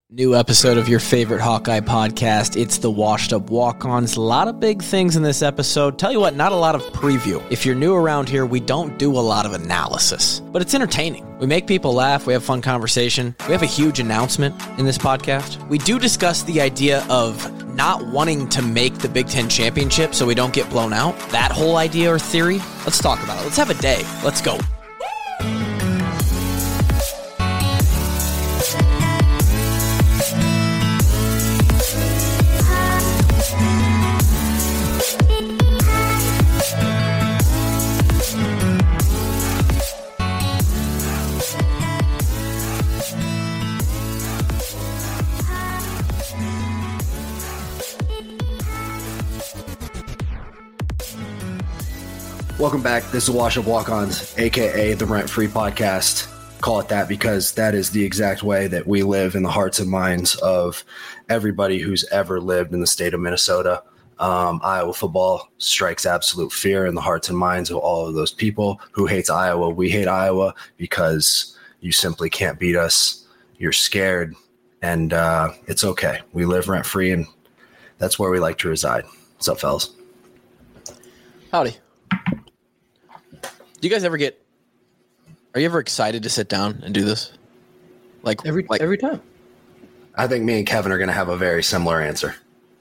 New episode of your favorite Hawkeye podcast. It's the Washed Up Walk-Ons. A lot of big things in this episode. Tell you what, not a lot of preview. If you're new around here, we don't do a lot of analysis, but it's entertaining. We make people laugh. We have fun conversation. We have a huge announcement in this podcast. We do discuss the idea of not wanting to make the Big Ten championship so we don't get blown out. That whole idea or theory. Let's talk about it. Let's have a day. Let's go. Welcome back. This is Wash Up Walk-Ons, a.k.a. the Rent Free Podcast. Call it that because that is the exact way that we live in the hearts and minds of everybody who's ever lived in the state of Minnesota. Iowa football strikes absolute fear in the hearts and minds of all of those people who hates Iowa. We hate Iowa because you simply can't beat us. You're scared, and it's okay. We live rent-free, and that's where we like to reside. What's up, fellas? Howdy. Do you guys ever are you ever excited to sit down and do this? Like every time. I think me and Kevin are going to have a very similar answer.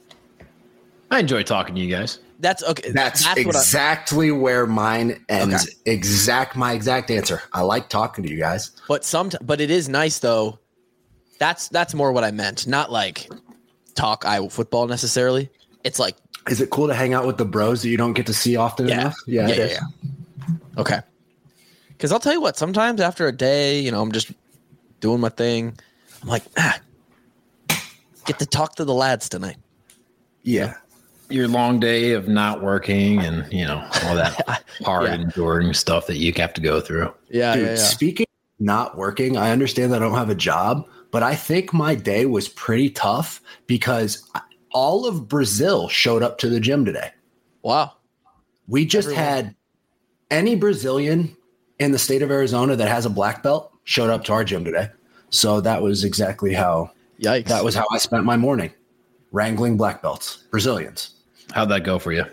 I enjoy talking to you guys. That's okay. That's exactly where mine ends. Okay. My exact answer. I like talking to you guys. But it is nice though. That's more what I meant. Not like talk Iowa football necessarily. It's like, is it cool to hang out with the bros that you don't get to see often enough? Yeah. Okay. Because I'll tell you what, sometimes after a day, I'm just doing my thing. I'm like, get to talk to the lads tonight. Yeah. Your long day of not working and, all that hard enduring stuff that you have to go through. Yeah. Dude, speaking of not working, I understand that I don't have a job, but I think my day was pretty tough because all of Brazil showed up to the gym today. Wow. We just had any Brazilian in the state of Arizona that has a black belt showed up to our gym today. So that was exactly how that was how I spent my morning, wrangling black belts, Brazilians. How'd that go for you?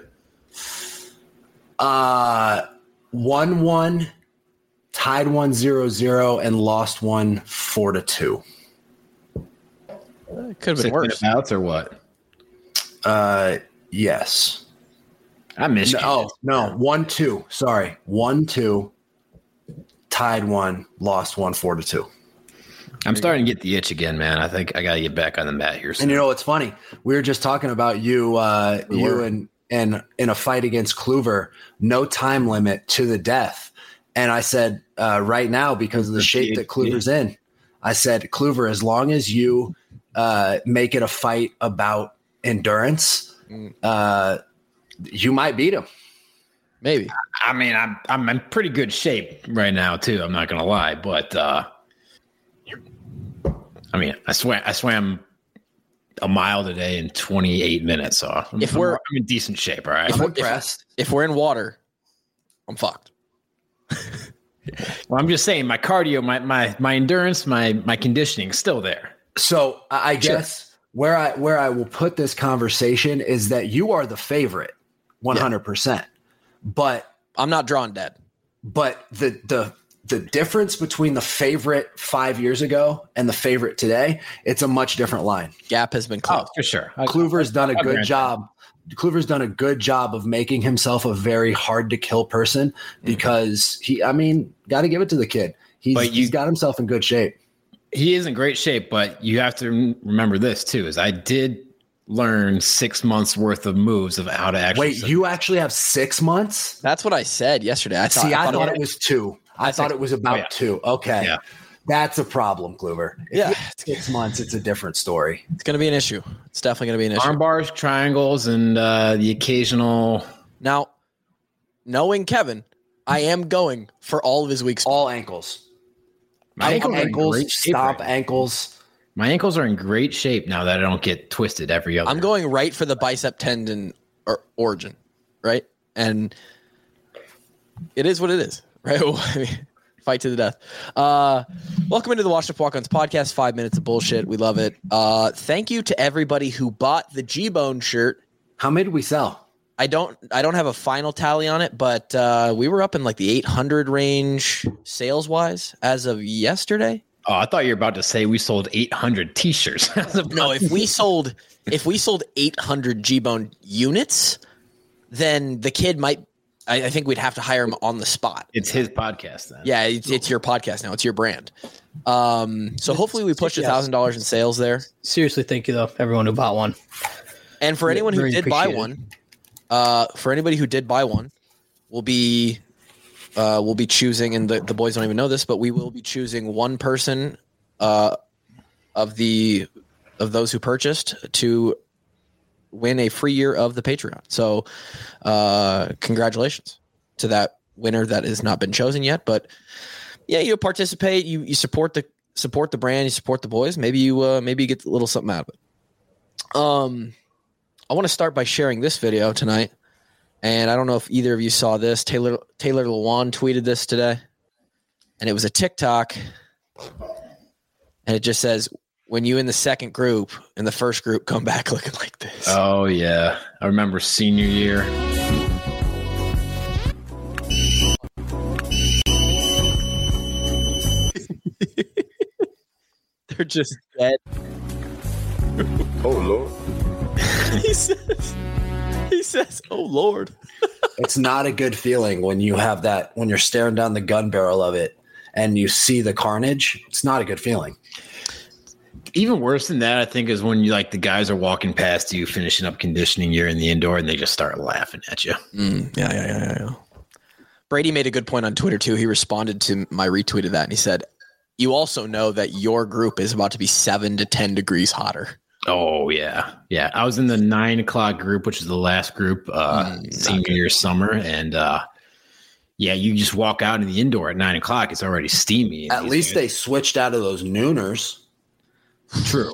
1-1, tied 1-0-0, and lost 4-2. It could have been worse. Bouts or what? Yes. I missed you. Oh, no. 1-2. Sorry. 1-2. Tied 1. Lost 4-2. I'm starting to get the itch again, man. I think I got to get back on the mat here soon. And what's funny? We were just talking about you and in a fight against Kluver, no time limit to the death. And I said, right now, because of the shape that Kluver's in, I said, Kluver, as long as you make it a fight about endurance, you might beat him. Maybe. I mean, I'm in pretty good shape right now too. I'm not gonna lie, but I swam a mile today in 28 minutes. So I'm in decent shape. All right. I'm impressed. If we're in water, I'm fucked. Well, I'm just saying my cardio, my endurance, my conditioning is still there. So I guess where I will put this conversation is that you are the favorite. 100%. But I'm not drawn dead. But the difference between the favorite 5 years ago and the favorite today, it's a much different line. Gap has been closed. Oh, for sure. Kluver's done a good job. Kluver's done a good job of making himself a very hard to kill person because got to give it to the kid. He's got himself in good shape. He is in great shape, but you have to remember this too, is I did learn 6 months worth of moves of how to actually. Wait, you actually have 6 months? That's what I said yesterday. I thought it was 2. I thought it was about 2. Okay. Yeah. That's a problem, Kluver. If you have 6 months, it's a different story. It's going to be an issue. It's definitely going to be an issue. Arm bars, triangles, and the occasional. Now, knowing Kevin, I am going for all of his weak spots. All ankles. My ankles, stomp ankles. My ankles are in great shape now that I don't get twisted every other. I'm going right for the bicep tendon origin, right? And it is what it is, right? I mean, Fight to the death. Welcome into the Washed Up Walk-Ons podcast. 5 minutes of bullshit. We love it. Thank you to everybody who bought the G-Bone shirt. How many did we sell? I don't have a final tally on it, but we were up in like the 800 range sales wise as of yesterday. Oh, I thought you were about to say we sold 800 t-shirts. No, if we sold 800 G-Bone units, then the kid might. I think we'd have to hire him on the spot. It's his podcast then. Yeah, it's your podcast now. It's your brand. So hopefully we pushed $1,000 in sales there. Seriously, thank you though, everyone who bought one. And for anyone who did buy one, we'll be choosing, and the boys don't even know this, but we will be choosing one person of those who purchased to win a free year of the Patreon. So congratulations to that winner that has not been chosen yet. But yeah, you participate, you support the brand, you support the boys. Maybe you get a little something out of it. I want to start by sharing this video tonight. And I don't know if either of you saw this. Taylor Lewan tweeted this today. And it was a TikTok. And it just says, when you in the second group and the first group come back looking like this. Oh, yeah. I remember senior year. They're just dead. Oh, Lord. He says, oh, Lord. It's not a good feeling when you have that, when you're staring down the gun barrel of it and you see the carnage. It's not a good feeling. Even worse than that, I think, is when the guys are walking past you, finishing up conditioning, you're in the indoor, and they just start laughing at you. Yeah. Brady made a good point on Twitter, too. He responded to my retweet of that, and he said, you also know that your group is about to be 7 to 10 degrees hotter. Oh, yeah. Yeah. I was in the 9 o'clock group, which is the last group, senior year summer. And yeah, you just walk out in the indoor at 9 o'clock. It's already steamy. At least they switched out of those nooners. True.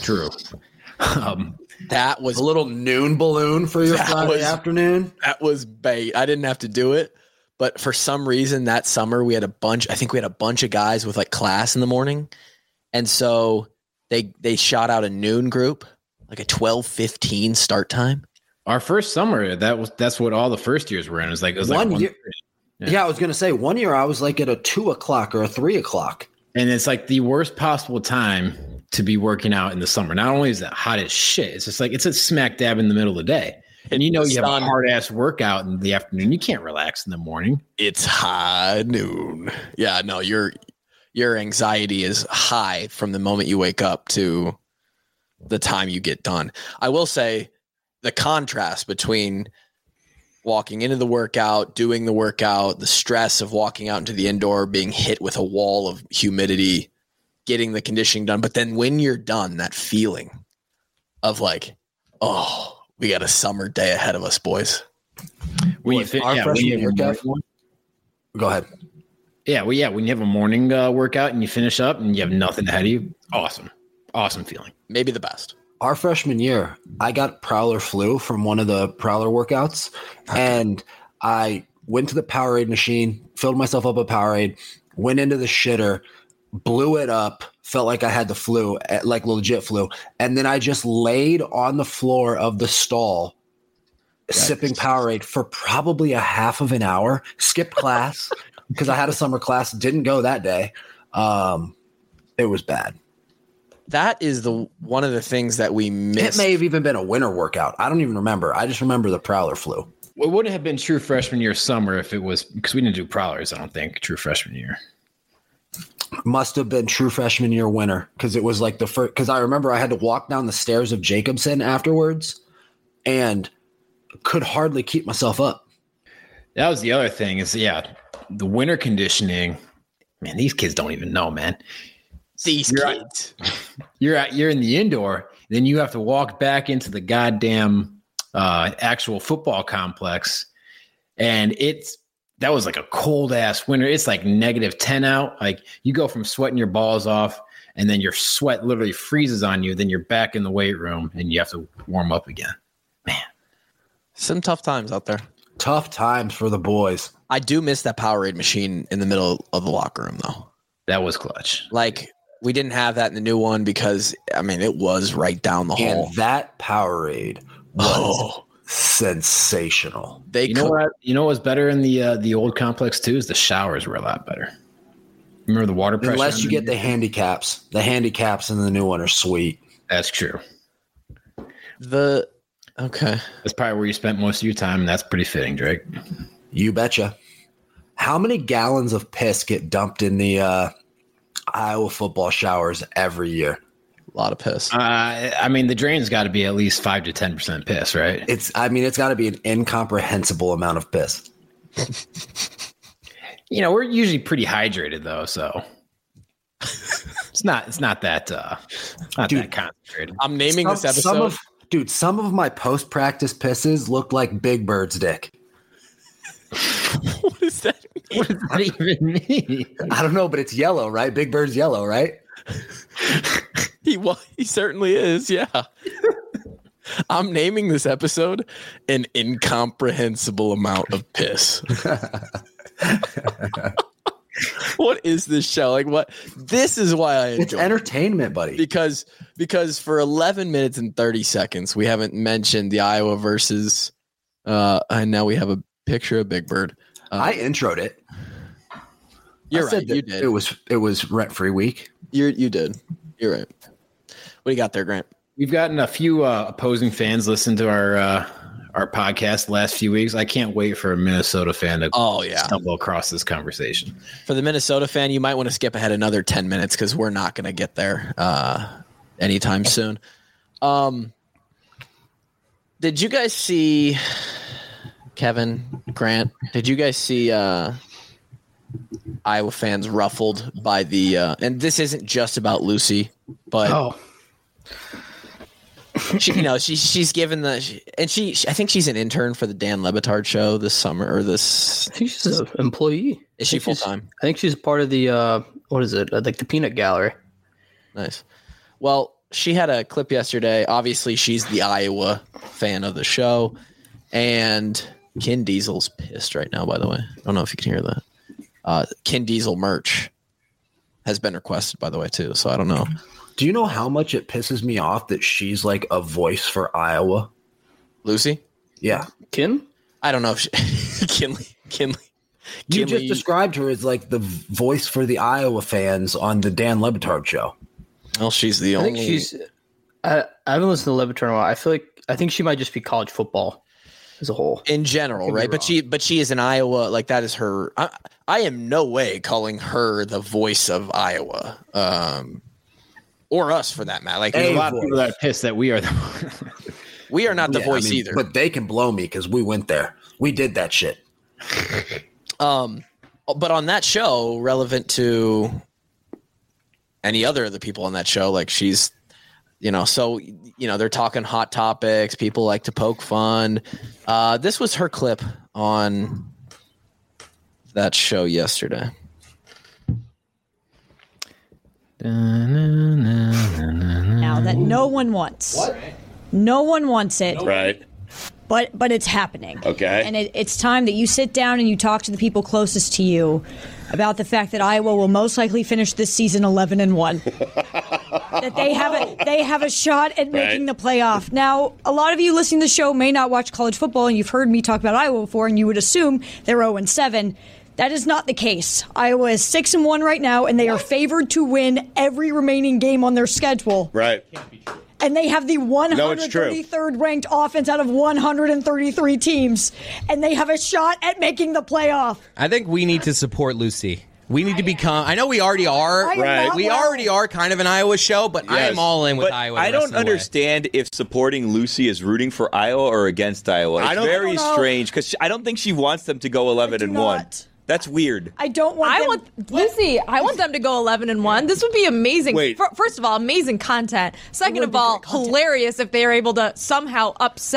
That was a little noon balloon for your Friday afternoon. That was bait. I didn't have to do it. But for some reason that summer we had a bunch of guys with like class in the morning. And so they shot out a noon group, like a 12:15 start time. Our first summer, that's what all the first years were in. It was like 1 year. Yeah, I was gonna say 1 year I was like at a 2 o'clock or a 3 o'clock. And it's like the worst possible time to be working out in the summer. Not only is it hot as shit, it's just like it's a smack dab in the middle of the day. And you have a hard ass workout in the afternoon. You can't relax in the morning. It's high noon. Yeah, no, your anxiety is high from the moment you wake up to the time you get done. I will say the contrast between walking into the workout, doing the workout, the stress of walking out into the indoor, being hit with a wall of humidity, getting the conditioning done. But then when you're done, that feeling of like, oh, we got a summer day ahead of us, boys. Go ahead. Yeah, well, yeah. When you have a morning workout and you finish up and you have nothing ahead of you, awesome feeling. Maybe the best. Our freshman year, I got Prowler flu from one of the Prowler workouts, and I went to the Powerade machine, filled myself up a Powerade, went into the shitter, blew it up, felt like I had the flu, like legit flu, and then I just laid on the floor of the stall sipping Powerade for probably a half of an hour, skipped class because I had a summer class, didn't go that day. It was bad. That is one of the things that we missed. It may have even been a winter workout. I don't even remember. I just remember the Prowler flu. Well, it wouldn't have been true freshman year summer if it was because we didn't do Prowlers, I don't think, true freshman year. Must have been true freshman year winter because it was like the first. Because I remember I had to walk down the stairs of Jacobson afterwards and could hardly keep myself up. That was the other thing is, the winter conditioning. Man, these kids don't even know, man. These kids. You're in the indoor, then you have to walk back into the goddamn actual football complex, and that was like a cold ass winter. It's like -10 out. Like you go from sweating your balls off, and then your sweat literally freezes on you. Then you're back in the weight room, and you have to warm up again. Man, some tough times out there. Tough times for the boys. I do miss that Powerade machine in the middle of the locker room, though. That was clutch. Like, we didn't have that in the new one because, I mean, it was right down the hall. And that Powerade was sensational. You know what's better in the old complex too is the showers were a lot better. Remember the water pressure? Unless you get the handicaps. The handicaps in the new one are sweet. That's true. Okay. That's probably where you spent most of your time, and that's pretty fitting, Drake. You betcha. How many gallons of piss get dumped in the Iowa football showers every year? A lot of piss. I mean, the drain's got to be at least 5 to 10% piss, right? It's got to be an incomprehensible amount of piss. We're usually pretty hydrated though, so it's not that that concentrated. I'm naming this episode. Some of my post-practice pisses look like Big Bird's dick. What is that? What does that even mean? I don't know, but it's yellow, right? Big Bird's yellow, right? He certainly is, yeah. I'm naming this episode an incomprehensible amount of piss. What is this show? Like, what? This is why I enjoy it's entertainment, buddy. Because for 11 minutes and 30 seconds, we haven't mentioned the Iowa versus, and now we have a picture of Big Bird. I introed it. You're right. You did. It was rent-free week. You did. You're right. What do you got there, Grant? We've gotten a few opposing fans listen to our podcast the last few weeks. I can't wait for a Minnesota fan to stumble across this conversation. For the Minnesota fan, you might want to skip ahead another 10 minutes because we're not going to get there anytime soon. Did you guys see, Kevin, Grant, did you guys see Iowa fans ruffled by the and this isn't just about Lucy, but she's given I think she's an intern for the Dan Le Batard show this summer or this. I think she's an employee. Is she full time? I think she's part of the what is it? Like the Peanut Gallery. Nice. Well, she had a clip yesterday. Obviously, she's the Iowa fan of the show, and Ken Diesel's pissed right now. By the way, I don't know if you can hear that. Ken Diesel merch has been requested, by the way, too. So I don't know. Do you know how much it pisses me off that she's like a voice for Iowa? Lucy? Yeah. Kim? I don't know if she Kinley. You just described her as like the voice for the Iowa fans on the Dan Le Batard show. Well, she's the only. I haven't listened to Le Batard in a while. I think she might just be college football as a whole. In general, right? But she is in Iowa. Like, that is her. I am no way calling her the voice of Iowa. Or us, for that matter. Like, there's a lot of people that are pissed that we are we are not the voice either. But they can blow me because we went there. We did that shit. But on that show, relevant to any other of the people on that show, like she's, so, they're talking hot topics. People like to poke fun. This was her clip on that show yesterday. Now that no one wants. What? No one wants it. Right. But it's happening. Okay. And it's time that you sit down and you talk to the people closest to you about the fact that Iowa will most likely finish this season 11-1. That they have a shot at making the playoff. Now, a lot of you listening to the show may not watch college football, and you've heard me talk about Iowa before, and you would assume they're 0-7. That is not the case. Iowa is 6-1 right now, and they are favored to win every remaining game on their schedule. Right. And they have the 133rd ranked offense out of 133 teams. And they have a shot at making the playoff. I think we need to support Lucy. We need to become. I know we already are. Right. We already are kind of an Iowa show, but yes. I am all in with but Iowa. I don't understand if supporting Lucy is rooting for Iowa or against Iowa. It's very strange because I don't think she wants them to go 11-1. That's weird. I don't want Lucy, I want them to go 11-1. This would be amazing. Wait. First of all, amazing content. Second of all, hilarious if they are able to somehow upset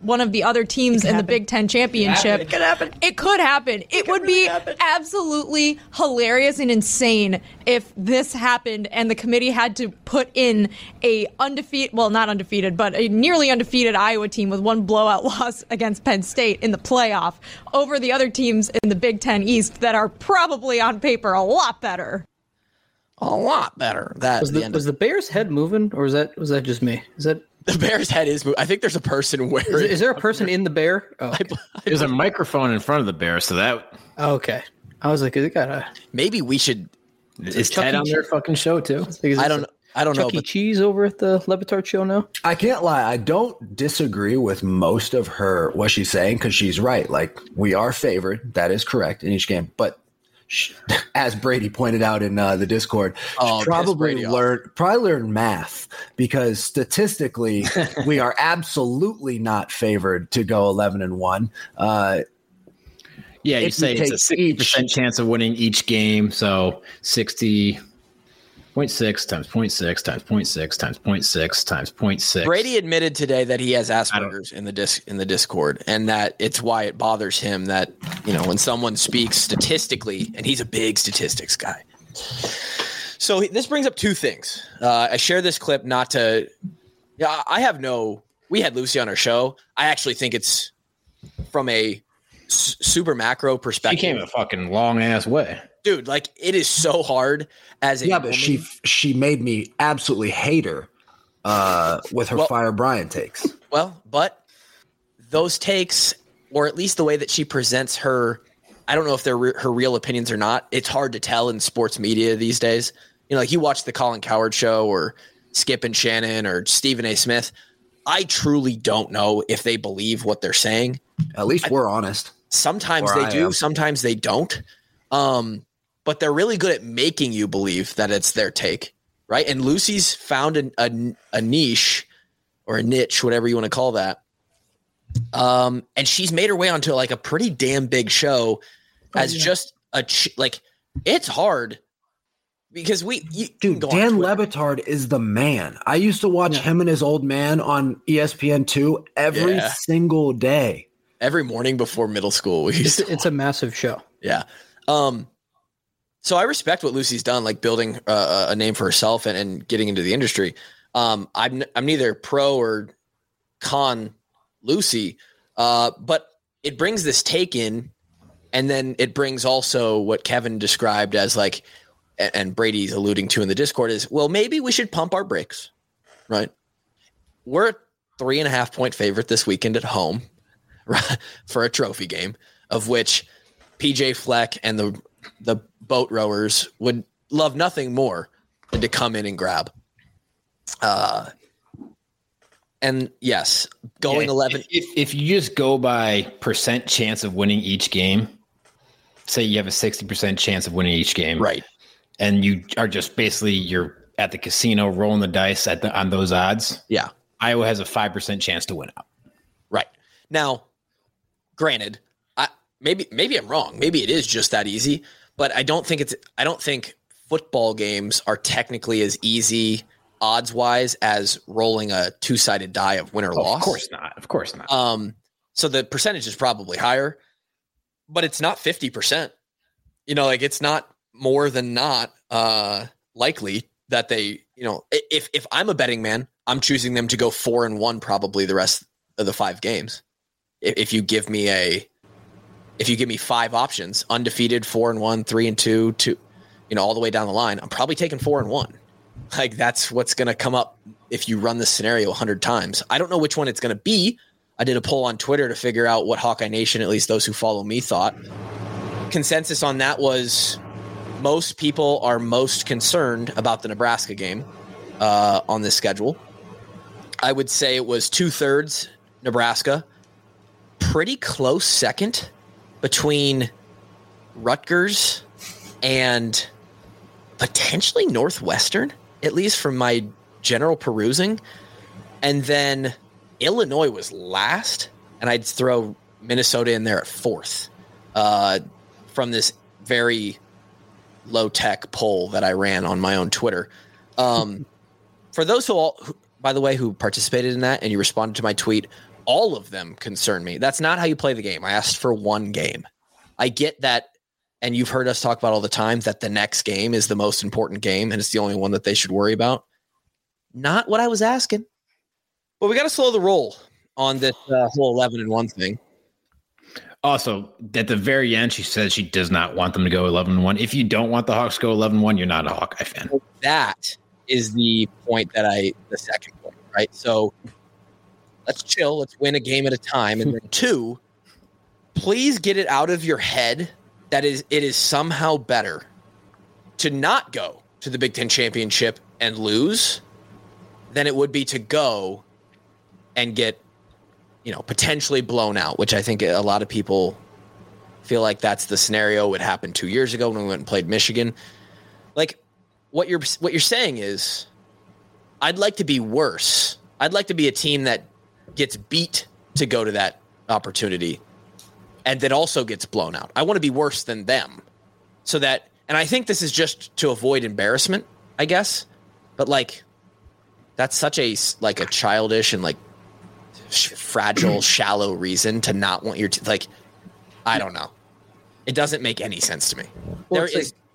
one of the other teams in the Big Ten championship. It could happen. It could happen. It would be absolutely hilarious and insane if this happened and the committee had to put in a not undefeated, but a nearly undefeated Iowa team with one blowout loss against Penn State in the playoff over the other teams in the Big Ten East that are probably on paper a lot better. A lot better. Was the Bears' head moving, or was that just me? Is that the Bears' head is moving? I think there's a person wearing. Is there a person in the bear? Oh, okay. There's a microphone in front of the bear, so that. Okay, I was like, is it got a? Maybe we should. Is Ted on their fucking show too? I don't know. Chuck E. Cheese over at the Le Batard show now. I can't lie. I don't disagree with most of what she's saying, because she's right. Like, we are favored. That is correct in each game. But as Brady pointed out in the Discord, she probably learned math, because statistically we are absolutely not favored to go 11-1. Yeah, you say it's a 60% chance of winning each game, so 60.6 times 0.6 times 0.6 times 0.6 times 0.6. Brady admitted today that he has Asperger's in the Discord, and that it's why it bothers him that, when someone speaks statistically, and he's a big statistics guy. So this brings up two things. I share this clip not to. We had Lucy on our show. I actually think it's from a super macro perspective. She came a fucking long ass way. Dude, like, it is so hard as a woman. But she made me absolutely hate her with her Fire Brian takes. Well, but those takes, or at least the way that she presents her, I don't know if they're her real opinions or not. It's hard to tell in sports media these days. Like, you watch the Colin Cowherd show or Skip and Shannon or Stephen A. Smith. I truly don't know if they believe what they're saying. At least we're honest. Sometimes they do. Sometimes they don't. But they're really good at making you believe that it's their take, right? And Lucy's found a niche, or a niche, whatever you want to call that. And she's made her way onto like a pretty damn big show just it's hard because Dan Le Batard is the man. I used to watch him and his old man on ESPN2 every single day. Every morning before middle school. It's a massive show. Yeah. So I respect what Lucy's done, like building a name for herself and getting into the industry. I'm neither pro or con Lucy, but it brings this take in, and then it brings also what Kevin described as like, and Brady's alluding to in the Discord is, well, maybe we should pump our brakes, right? We're a 3.5 point favorite this weekend at home for a trophy game, of which PJ Fleck and the boat rowers would love nothing more than to come in and grab. And yes, going 11. If you just go by percent chance of winning each game, say you have a 60% chance of winning each game, right? And you are just basically you're at the casino rolling the dice on those odds. Yeah, Iowa has a 5% chance to win out. Right now, granted, maybe I'm wrong. Maybe it is just that easy, but I don't think football games are technically as easy odds wise as rolling a 2-sided die of win or loss. Of course not. So the percentage is probably higher, but it's not 50%. It's not more than not likely that they, if I'm a betting man, I'm choosing them to go 4-1 probably the rest of the 5 games. If you give me 5 options, undefeated, 4-1, 3-2, 2, all the way down the line, I'm probably taking 4-1. Like, that's what's going to come up if you run this scenario 100 times. I don't know which one it's going to be. I did a poll on Twitter to figure out what Hawkeye Nation, at least those who follow me, thought. Consensus on that was most people are most concerned about the Nebraska game on this schedule. I would say it was 2/3 Nebraska, pretty close second between Rutgers and potentially Northwestern, at least from my general perusing. And then Illinois was last, and I'd throw Minnesota in there at 4th from this very low-tech poll that I ran on my own Twitter. For those by the way, who participated in that and you responded to my tweet, all of them concern me. That's not how you play the game. I asked for one game. I get that, and you've heard us talk about all the time that the next game is the most important game, and it's the only one that they should worry about. Not what I was asking. But we got to slow the roll on this whole 11-1 thing. Also, at the very end, she says she does not want them to go 11-1. If you don't want the Hawks to go 11-1, you're not a Hawkeye fan. That is the point the second point, right? So let's chill. Let's win a game at a time. And then 2, please get it out of your head that it is somehow better to not go to the Big Ten championship and lose than it would be to go and get, potentially blown out, which I think a lot of people feel like that's the scenario. It happened 2 years ago when we went and played Michigan. Like what you're saying is, I'd like to be worse. I'd like to be a team that gets beat to go to that opportunity and that also gets blown out. I want to be worse than them so that, and I think this is just to avoid embarrassment, I guess, but that's such a childish and fragile, shallow reason to not want your I don't know. It doesn't make any sense to me. Well,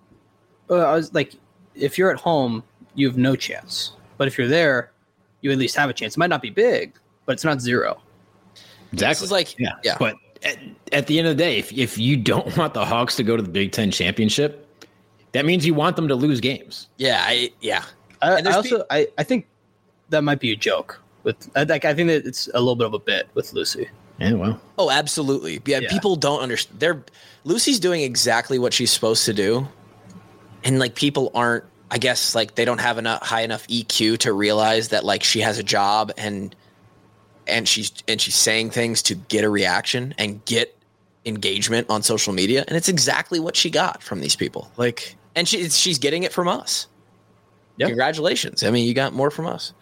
I was if you're at home, you have no chance. But if you're there, you at least have a chance. It might not be big, but it's not zero. Exactly. This is yeah. But at the end of the day, if you don't want the Hawks to go to the Big Ten championship, that means you want them to lose games. Yeah. I think that might be a joke. I think that it's a little bit of a bit with Lucy. Yeah, well. Oh, absolutely. Yeah. People don't understand. Lucy's doing exactly what she's supposed to do, and people aren't. I guess they don't have enough high enough EQ to realize that she has a job and she's saying things to get a reaction and get engagement on social media, and it's exactly what she got from these people. And she's getting it from us. Yeah. Congratulations. I mean, you got more from us.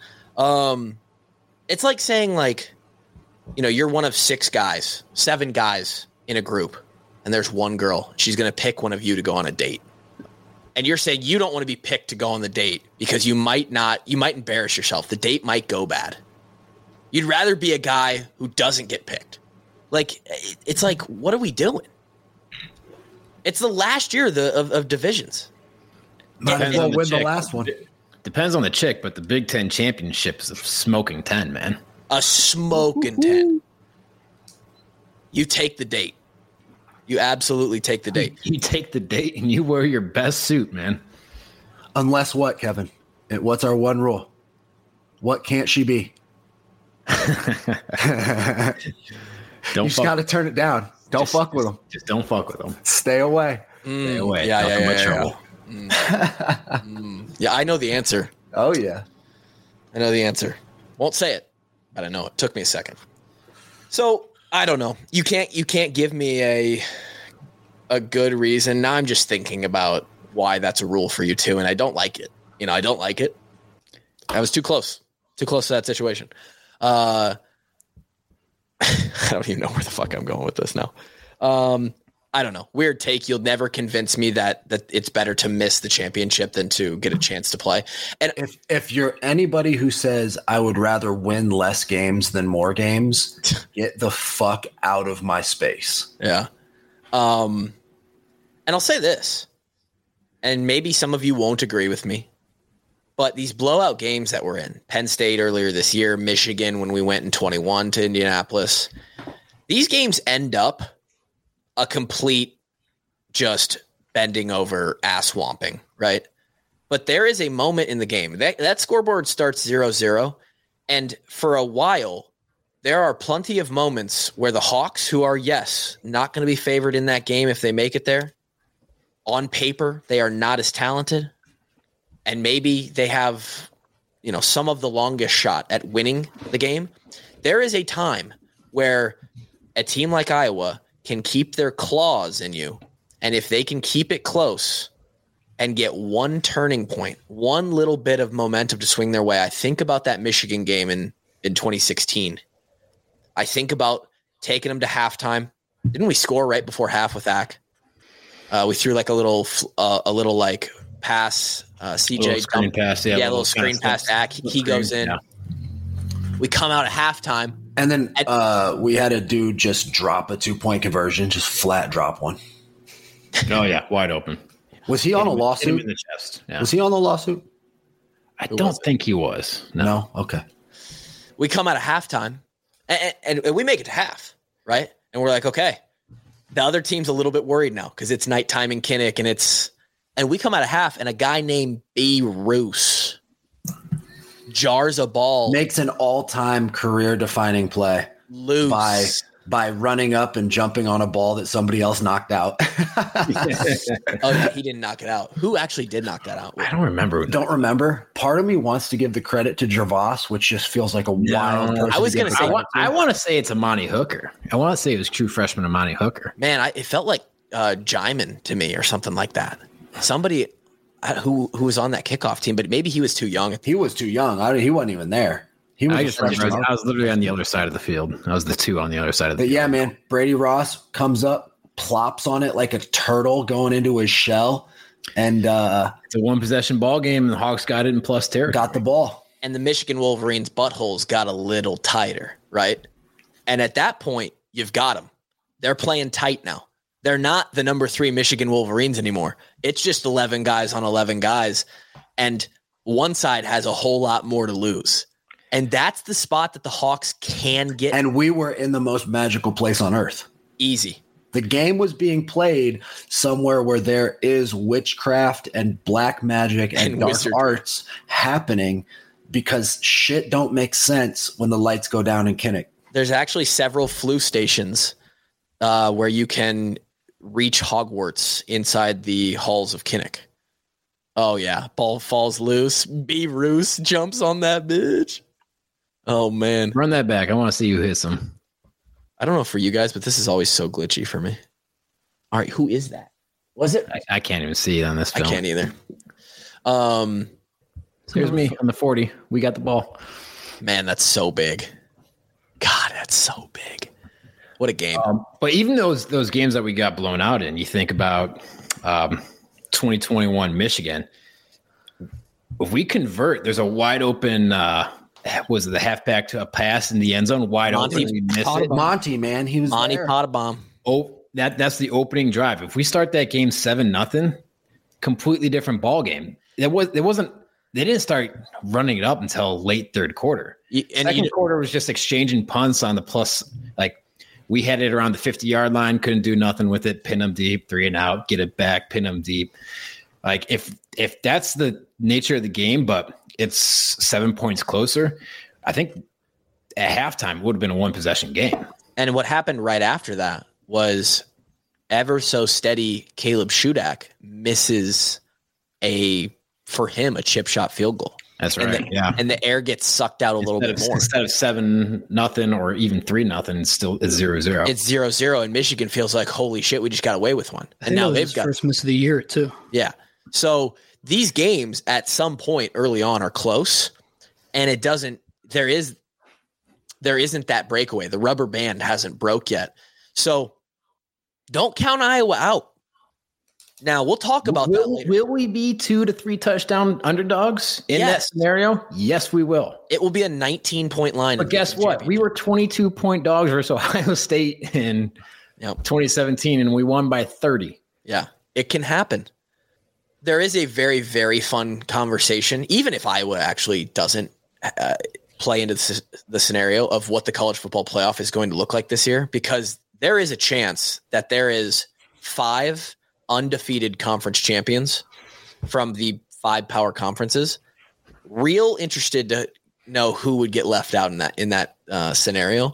It's like saying you're one of 7 guys in a group, and there's one girl. She's going to pick one of you to go on a date. And you're saying you don't want to be picked to go on the date because you might embarrass yourself. The date might go bad. You'd rather be a guy who doesn't get picked. It's what are we doing? It's the last year of divisions. Might as well win the last one. Depends on the chick, but the Big Ten championship is a smoking 10, man. A smoking 10. You take the date. You absolutely take the date. You take the date and you wear your best suit, man. Unless what, Kevin? What's our one rule? What can't she be? You just got to turn it down. Don't fuck with them. Just don't fuck with them. Stay away. Stay away. Yeah. Yeah, I know the answer. Oh, yeah. I know the answer. Won't say it, but I know it. Took me a second. So, I don't know. You can't give me a good reason. Now I'm just thinking about why that's a rule for you too, and I don't like it. I don't like it. I was too close to that situation. I don't even know where the fuck I'm going with this now. I don't know. Weird take. You'll never convince me that it's better to miss the championship than to get a chance to play. And if you're anybody who says I would rather win less games than more games, get the fuck out of my space. Yeah. And I'll say this, and maybe some of you won't agree with me, but these blowout games that we're in, Penn State earlier this year, Michigan when we went in 21 to Indianapolis, these games end up a complete just bending over, ass swamping, right? But there is a moment in the game. That scoreboard starts 0-0, and for a while, there are plenty of moments where the Hawks, who are, yes, not going to be favored in that game if they make it there, on paper, they are not as talented, and maybe they have, some of the longest shot at winning the game. There is a time where a team like Iowa can keep their claws in you, and if they can keep it close and get one turning point, one little bit of momentum to swing their way. I think about that Michigan game in 2016. I think about taking them to halftime. Didn't we score right before half with Ack? We threw a little pass. CJ screen pass, a little screen pass. Ack. He goes in. Yeah. We come out at halftime. And then we had a dude just drop a 2-point conversion, just flat drop one. Oh, yeah, wide open. Was he on a lawsuit? Hit him in the chest. Yeah. Was he on the lawsuit? I don't think he was. No? Okay. We come out of halftime, and we make it to half, right? And we're like, okay. The other team's a little bit worried now because it's nighttime in Kinnick, and we come out of half, and a guy named B. Roos jars a ball. Makes an all-time career-defining play. Loose. By running up and jumping on a ball that somebody else knocked out. Oh, yeah, he didn't knock it out. Who actually did knock that out? I don't remember. Don't remember. Part of me wants to give the credit to Gervais, which just feels like a wild person. I was going to say, I want to say it's Amani Hooker. I want to say it was true freshman Amani Hooker. Man, it felt like Jaimin to me or something like that. Somebody who was on that kickoff team, but maybe he was too young. He was too young. He wasn't even there. I was literally on the other side of the field. I was the 2 on the other side of the field. Yeah, man. Brady Ross comes up, plops on it like a turtle going into his shell. And it's a 1-possession ball game, and the Hawks got it in plus territory. Got the ball. And the Michigan Wolverines' buttholes got a little tighter, right? And at that point, you've got them. They're playing tight now. They're not the number 3 Michigan Wolverines anymore. It's just 11 guys on 11 guys. And one side has a whole lot more to lose. And that's the spot that the Hawks can get. And we were in the most magical place on earth. Easy. The game was being played somewhere where there is witchcraft and black magic and dark arts happening because shit don't make sense when the lights go down in Kinnick. There's actually several flu stations where you can reach Hogwarts inside the halls of Kinnick. Oh, yeah. Ball falls loose. B. Roos jumps on that bitch. Oh, man. Run that back. I want to see who hits him. I don't know for you guys, but this is always so glitchy for me. All right, who is that? Was it? I can't even see it on this film. I can't either. Here's me on the 40. We got the ball. Man, that's so big. God, that's so big. What a game. But even those games that we got blown out in, you think about 2021 Michigan. If we convert, there's a wide open was it the halfback to a pass in the end zone wide open? We missed it. Monty, man, he was Monty there. Pottebaum. Oh, that's the opening drive. If we start that game 7-0, completely different ball game. They didn't start running it up until late third quarter. Second quarter was just exchanging punts on the plus. Like we had it around the 50-yard line, couldn't do nothing with it. Pin them deep, 3 and out, get it back, pin them deep. Like if that's the nature of the game, but it's 7 points closer, I think at halftime it would have been a 1-possession game. And what happened right after that was ever so steady Caleb Shudak misses a chip shot field goal. That's right. And the air gets sucked out a little bit more. Instead of 7-0 or even 3-0, it's 0-0. It's 0-0, and Michigan feels like, holy shit, we just got away with one. And now they've got first miss of the year too. Yeah. So these games at some point early on are close, and there isn't that breakaway. The rubber band hasn't broke yet. So don't count Iowa out. Now we'll talk about that later. Will we be 2 to 3 touchdown underdogs in that scenario? Yes, we will. It will be a 19-point line. But guess what? We were 22-point dogs versus Ohio State in 2017, and we won by 30. Yeah, it can happen. There is a very, very fun conversation, even if Iowa actually doesn't play into the scenario of what the college football playoff is going to look like this year, because there is a chance that there is 5 undefeated conference champions from the 5 power conferences. Real interested to know who would get left out in that scenario.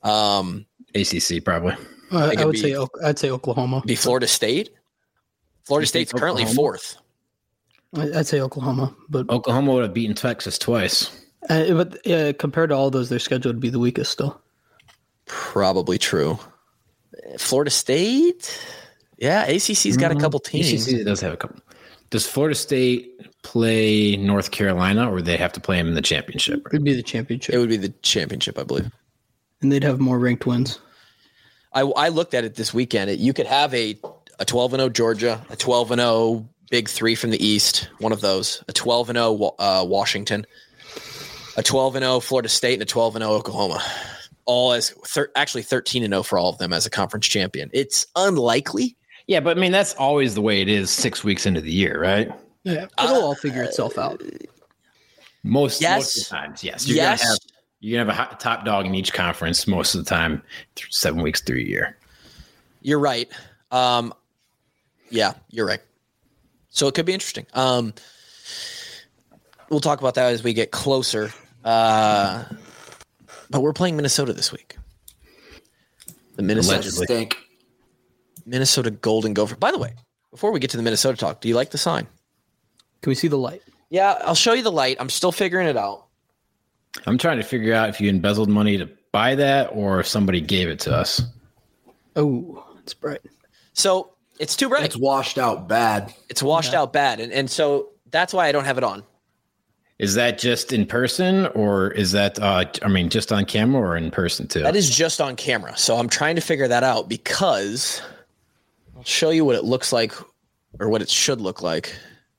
ACC probably. I'd say Oklahoma. Be Florida State. Florida State's currently 4th. I'd say Oklahoma, but Oklahoma would have beaten Texas twice. But compared to all those, their schedule would be the weakest still. Probably true. Florida State. Yeah, ACC's got a couple teams. ACC does have a couple. Does Florida State play North Carolina, or they have to play them in the championship? It would be the championship. It would be the championship, I believe. And they'd have more ranked wins. I looked at it this weekend. You could have a 12-0 Georgia, a 12-0 Big 3 from the East, one of those, a 12-0 Washington, a 12-0 Florida State, and a 12-0 Oklahoma. all as actually 13-0 for all of them as a conference champion. It's unlikely. Yeah, but I mean that's always the way it is 6 weeks into the year, right? Yeah, it'll all figure itself out. Most of the times, yes. You're gonna have a top dog in each conference most of the time, 7 weeks through a year. You're right. Yeah, you're right. So it could be interesting. We'll talk about that as we get closer. But we're playing Minnesota this week. The Minnesota Golden Gopher. By the way, before we get to the Minnesota talk, do you like the sign? Can we see the light? Yeah, I'll show you the light. I'm still figuring it out. I'm trying to figure out if you embezzled money to buy that or if somebody gave it to us. Oh, it's bright. So it's too bright. It's washed out bad. It's washed out bad. And so that's why I don't have it on. Is that just in person or is that, just on camera or in person too? That is just on camera. So I'm trying to figure that out because I'll show you what it looks like or what it should look like.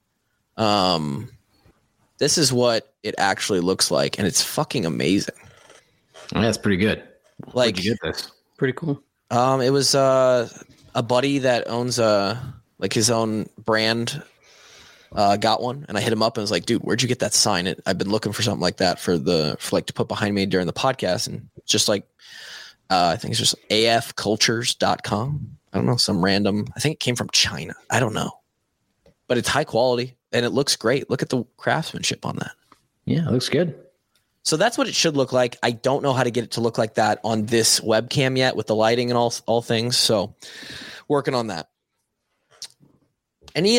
This is what it actually looks like, and it's fucking amazing. Oh, that's pretty good. Like, where'd you get this? Pretty cool. It was a buddy that owns his own brand. Got one, and I hit him up and was like, "Dude, where'd you get that sign? I've been looking for something like that for to put behind me during the podcast." And just like, I think it's just afcultures.com. I don't know, some random. I think it came from China. I don't know, but it's high quality. And it looks great. Look at the craftsmanship on that. Yeah, it looks good. So that's what it should look like. I don't know how to get it to look like that on this webcam yet with the lighting and all things. So working on that. Any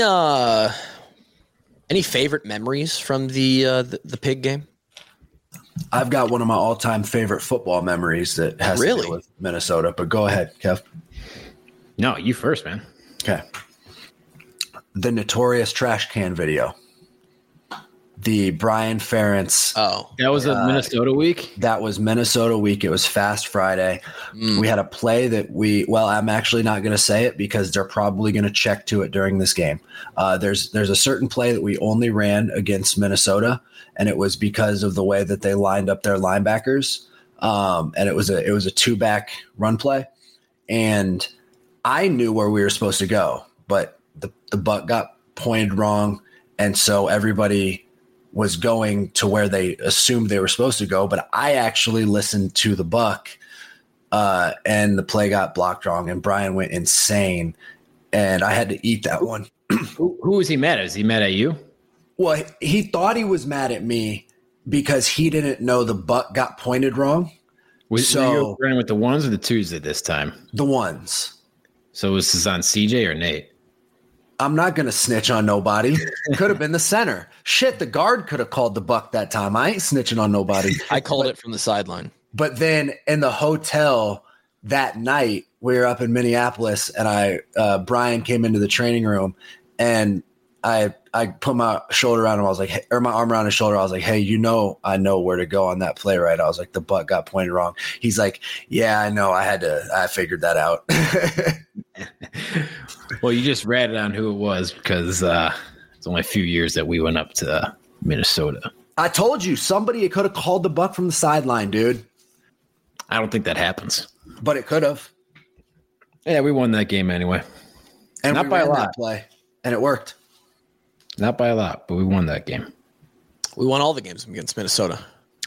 favorite memories from the pig game? I've got one of my all-time favorite football memories that has to do with Minnesota. But go ahead, Kev. No, you first, man. Okay. The notorious trash can video. The Brian Ferentz. Oh, that was a Minnesota week? That was Minnesota week. It was Fast Friday. We had a play that I'm actually not going to say it because they're probably going to check to it during this game. There's a certain play that we only ran against Minnesota, and it was because of the way that they lined up their linebackers. And it was a two-back run play. And I knew where we were supposed to go, but the buck got pointed wrong, and so everybody was going to where they assumed they were supposed to go. But I actually listened to the buck, and the play got blocked wrong, and Brian went insane, and I had to eat that one. Who was he mad at? Is he mad at you? Well, he thought he was mad at me because he didn't know the buck got pointed wrong. Were you running with the ones or the twos at this time? The ones. So was this on CJ or Nate? I'm not going to snitch on nobody. Could have been the center. Shit, the guard could have called the buck that time. I ain't snitching on nobody. I called it from the sideline. But then in the hotel that night, we were up in Minneapolis, and Brian came into the training room, and I put my shoulder around him. I was like, or my arm around his shoulder. I was like, hey, I know where to go on that play, right? I was like, the butt got pointed wrong. He's like, yeah, I know. I figured that out. Well, you just ratted on who it was because it's only a few years that we went up to Minnesota. I told you somebody could have called the buck from the sideline, dude. I don't think that happens. But it could have. Yeah, we won that game anyway. And not by a lot. Play, and it worked. Not by a lot, but we won that game. We won all the games against Minnesota.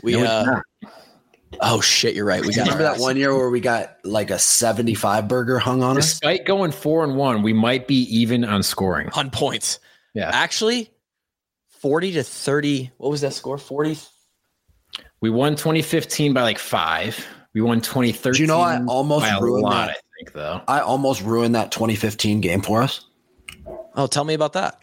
Oh shit, you're right. We got remember that one year where we got like a 75 burger hung on us? Despite going 4-1, we might be even on scoring. On points. Yeah. Actually, 40-30. What was that score? 40? We won 2015 by like 5. We won 2013. Do you know I almost ruined that? I think though. I almost ruined that 2015 game for us. Oh, tell me about that.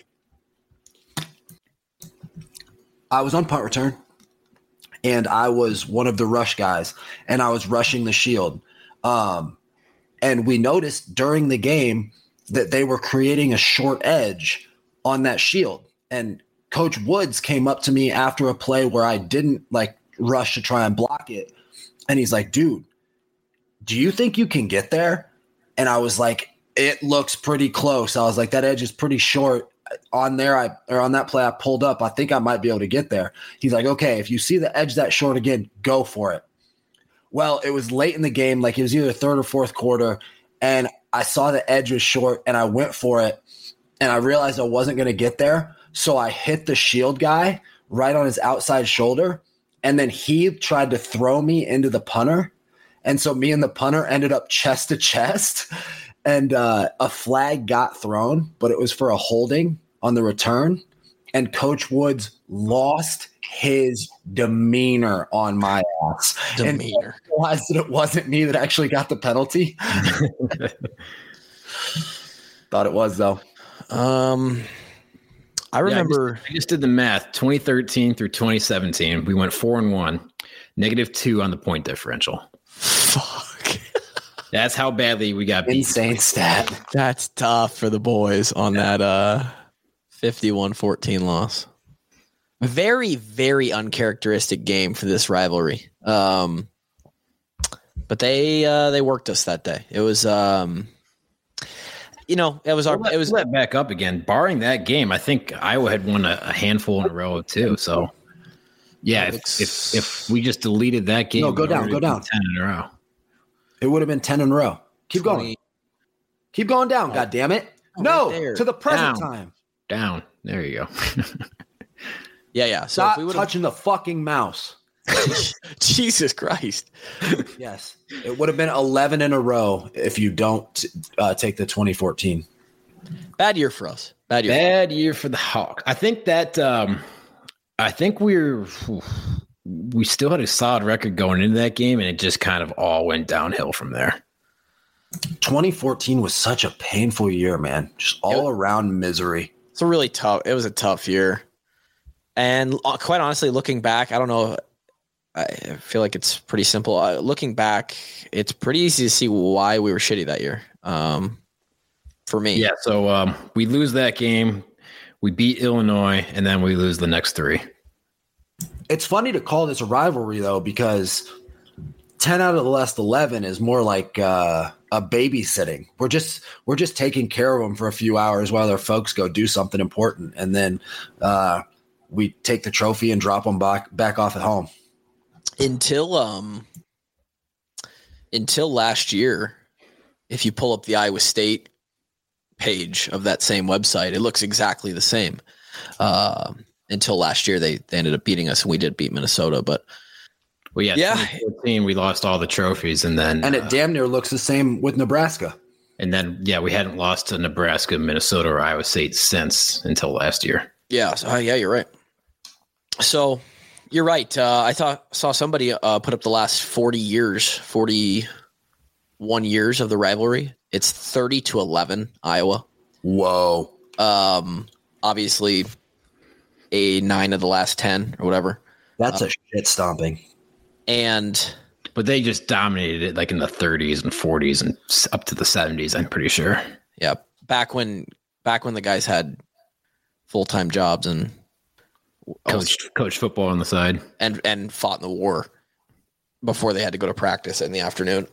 I was on punt return, and I was one of the rush guys, and I was rushing the shield. And we noticed during the game that they were creating a short edge on that shield. And Coach Woods came up to me after a play where I didn't like rush to try and block it. And he's like, dude, do you think you can get there? And I was like, it looks pretty close. I was like, that edge is pretty short. On there, on that play I pulled up, I think I might be able to get there. He's like, okay, if you see the edge that short again, go for it. Well, it was late in the game, like it was either third or fourth quarter, and I saw the edge was short, and I went for it, and I realized I wasn't going to get there, so I hit the shield guy right on his outside shoulder, and then he tried to throw me into the punter, and so me and the punter ended up chest to chest, and a flag got thrown, but it was for a holding on the return, and Coach Woods lost his demeanor on my ass. Demeanor. And realized that it wasn't me that actually got the penalty. Thought it was, though. I remember. I just did the math. 2013 through 2017, we went 4-1, -2 on the point differential. Fuck. That's how badly we got beat. Insane stat. That's tough for the boys on that 51-14 loss. Very, very uncharacteristic game for this rivalry. But they worked us that day. It was it was let back up again. Barring that game, I think Iowa had won a handful in a row too. So yeah, if we just deleted that game, go down. 10 in a row. It would have been 10 in a row. Keep going. Keep going down, God damn it. No, to the present time. Down. There you go. Yeah. So stop if we touching the fucking mouse. Jesus Christ. Yes. It would have been 11 in a row if you don't take the 2014. Bad year for us. Bad year for the Hawks. I think that we still had a solid record going into that game, and it just kind of all went downhill from there. 2014 was such a painful year, man. Just all around misery. It was a tough year. And quite honestly, looking back, I don't know. I feel like it's pretty simple. Looking back, it's pretty easy to see why we were shitty that year. For me. Yeah. So we lose that game. We beat Illinois, and then we lose the next 3. It's funny to call this a rivalry, though, because 10 out of the last 11 is more like a babysitting. We're just taking care of them for a few hours while their folks go do something important, and then we take the trophy and drop them back off at home. Until last year, if you pull up the Iowa State page of that same website, it looks exactly the same. Until last year, they ended up beating us, and we did beat Minnesota. But 2014, we lost all the trophies, and it damn near looks the same with Nebraska. And then we hadn't lost to Nebraska, Minnesota, or Iowa State since until last year. Yeah, you're right. So you're right. I saw somebody put up the last 41 years of the rivalry. It's 30-11 Iowa. Whoa. Obviously, 9 of the last 10 or whatever. That's a shit stomping. But they just dominated it like in the 30s and 40s and up to the 70s, I'm pretty sure. Yeah. Back when the guys had full-time jobs and coach football on the side and fought in the war before they had to go to practice in the afternoon.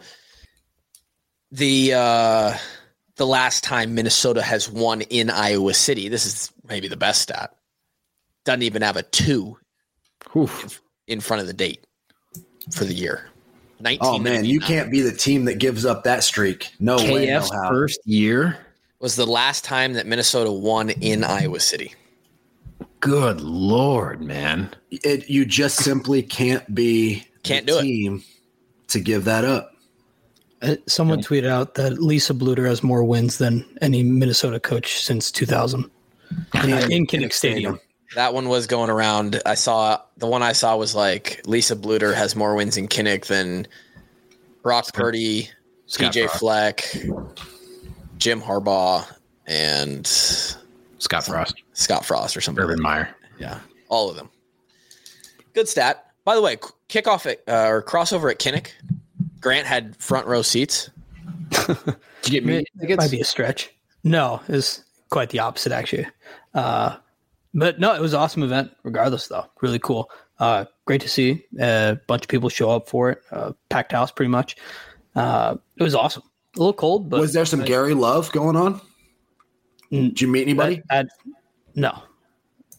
The last time Minnesota has won in Iowa City, this is maybe the best stat, doesn't even have a 2 in front of the date for the year. Oh man, you can't be the team that gives up that streak. No way. KF's first year was the last time that Minnesota won in Iowa City. Good Lord, man. You just simply can't be the team to give that up. Someone tweeted out that Lisa Bluter has more wins than any Minnesota coach since 2000 in Kinnick Stadium. That one was going around. The one I saw was like Lisa Bluter has more wins in Kinnick than Brock Purdy, TJ Fleck, Jim Harbaugh, and Scott Frost or something. Urban Meyer. Yeah, all of them. Good stat. By the way, kickoff or crossover at Kinnick, Grant had front row seats. Did you get me? It might be a stretch. No, it's quite the opposite, actually. But no, it was an awesome event regardless, though. Really cool. Great to see a bunch of people show up for it. Packed house, pretty much. It was awesome. A little cold, but... Was there some Gary Love going on? Did you meet anybody? No.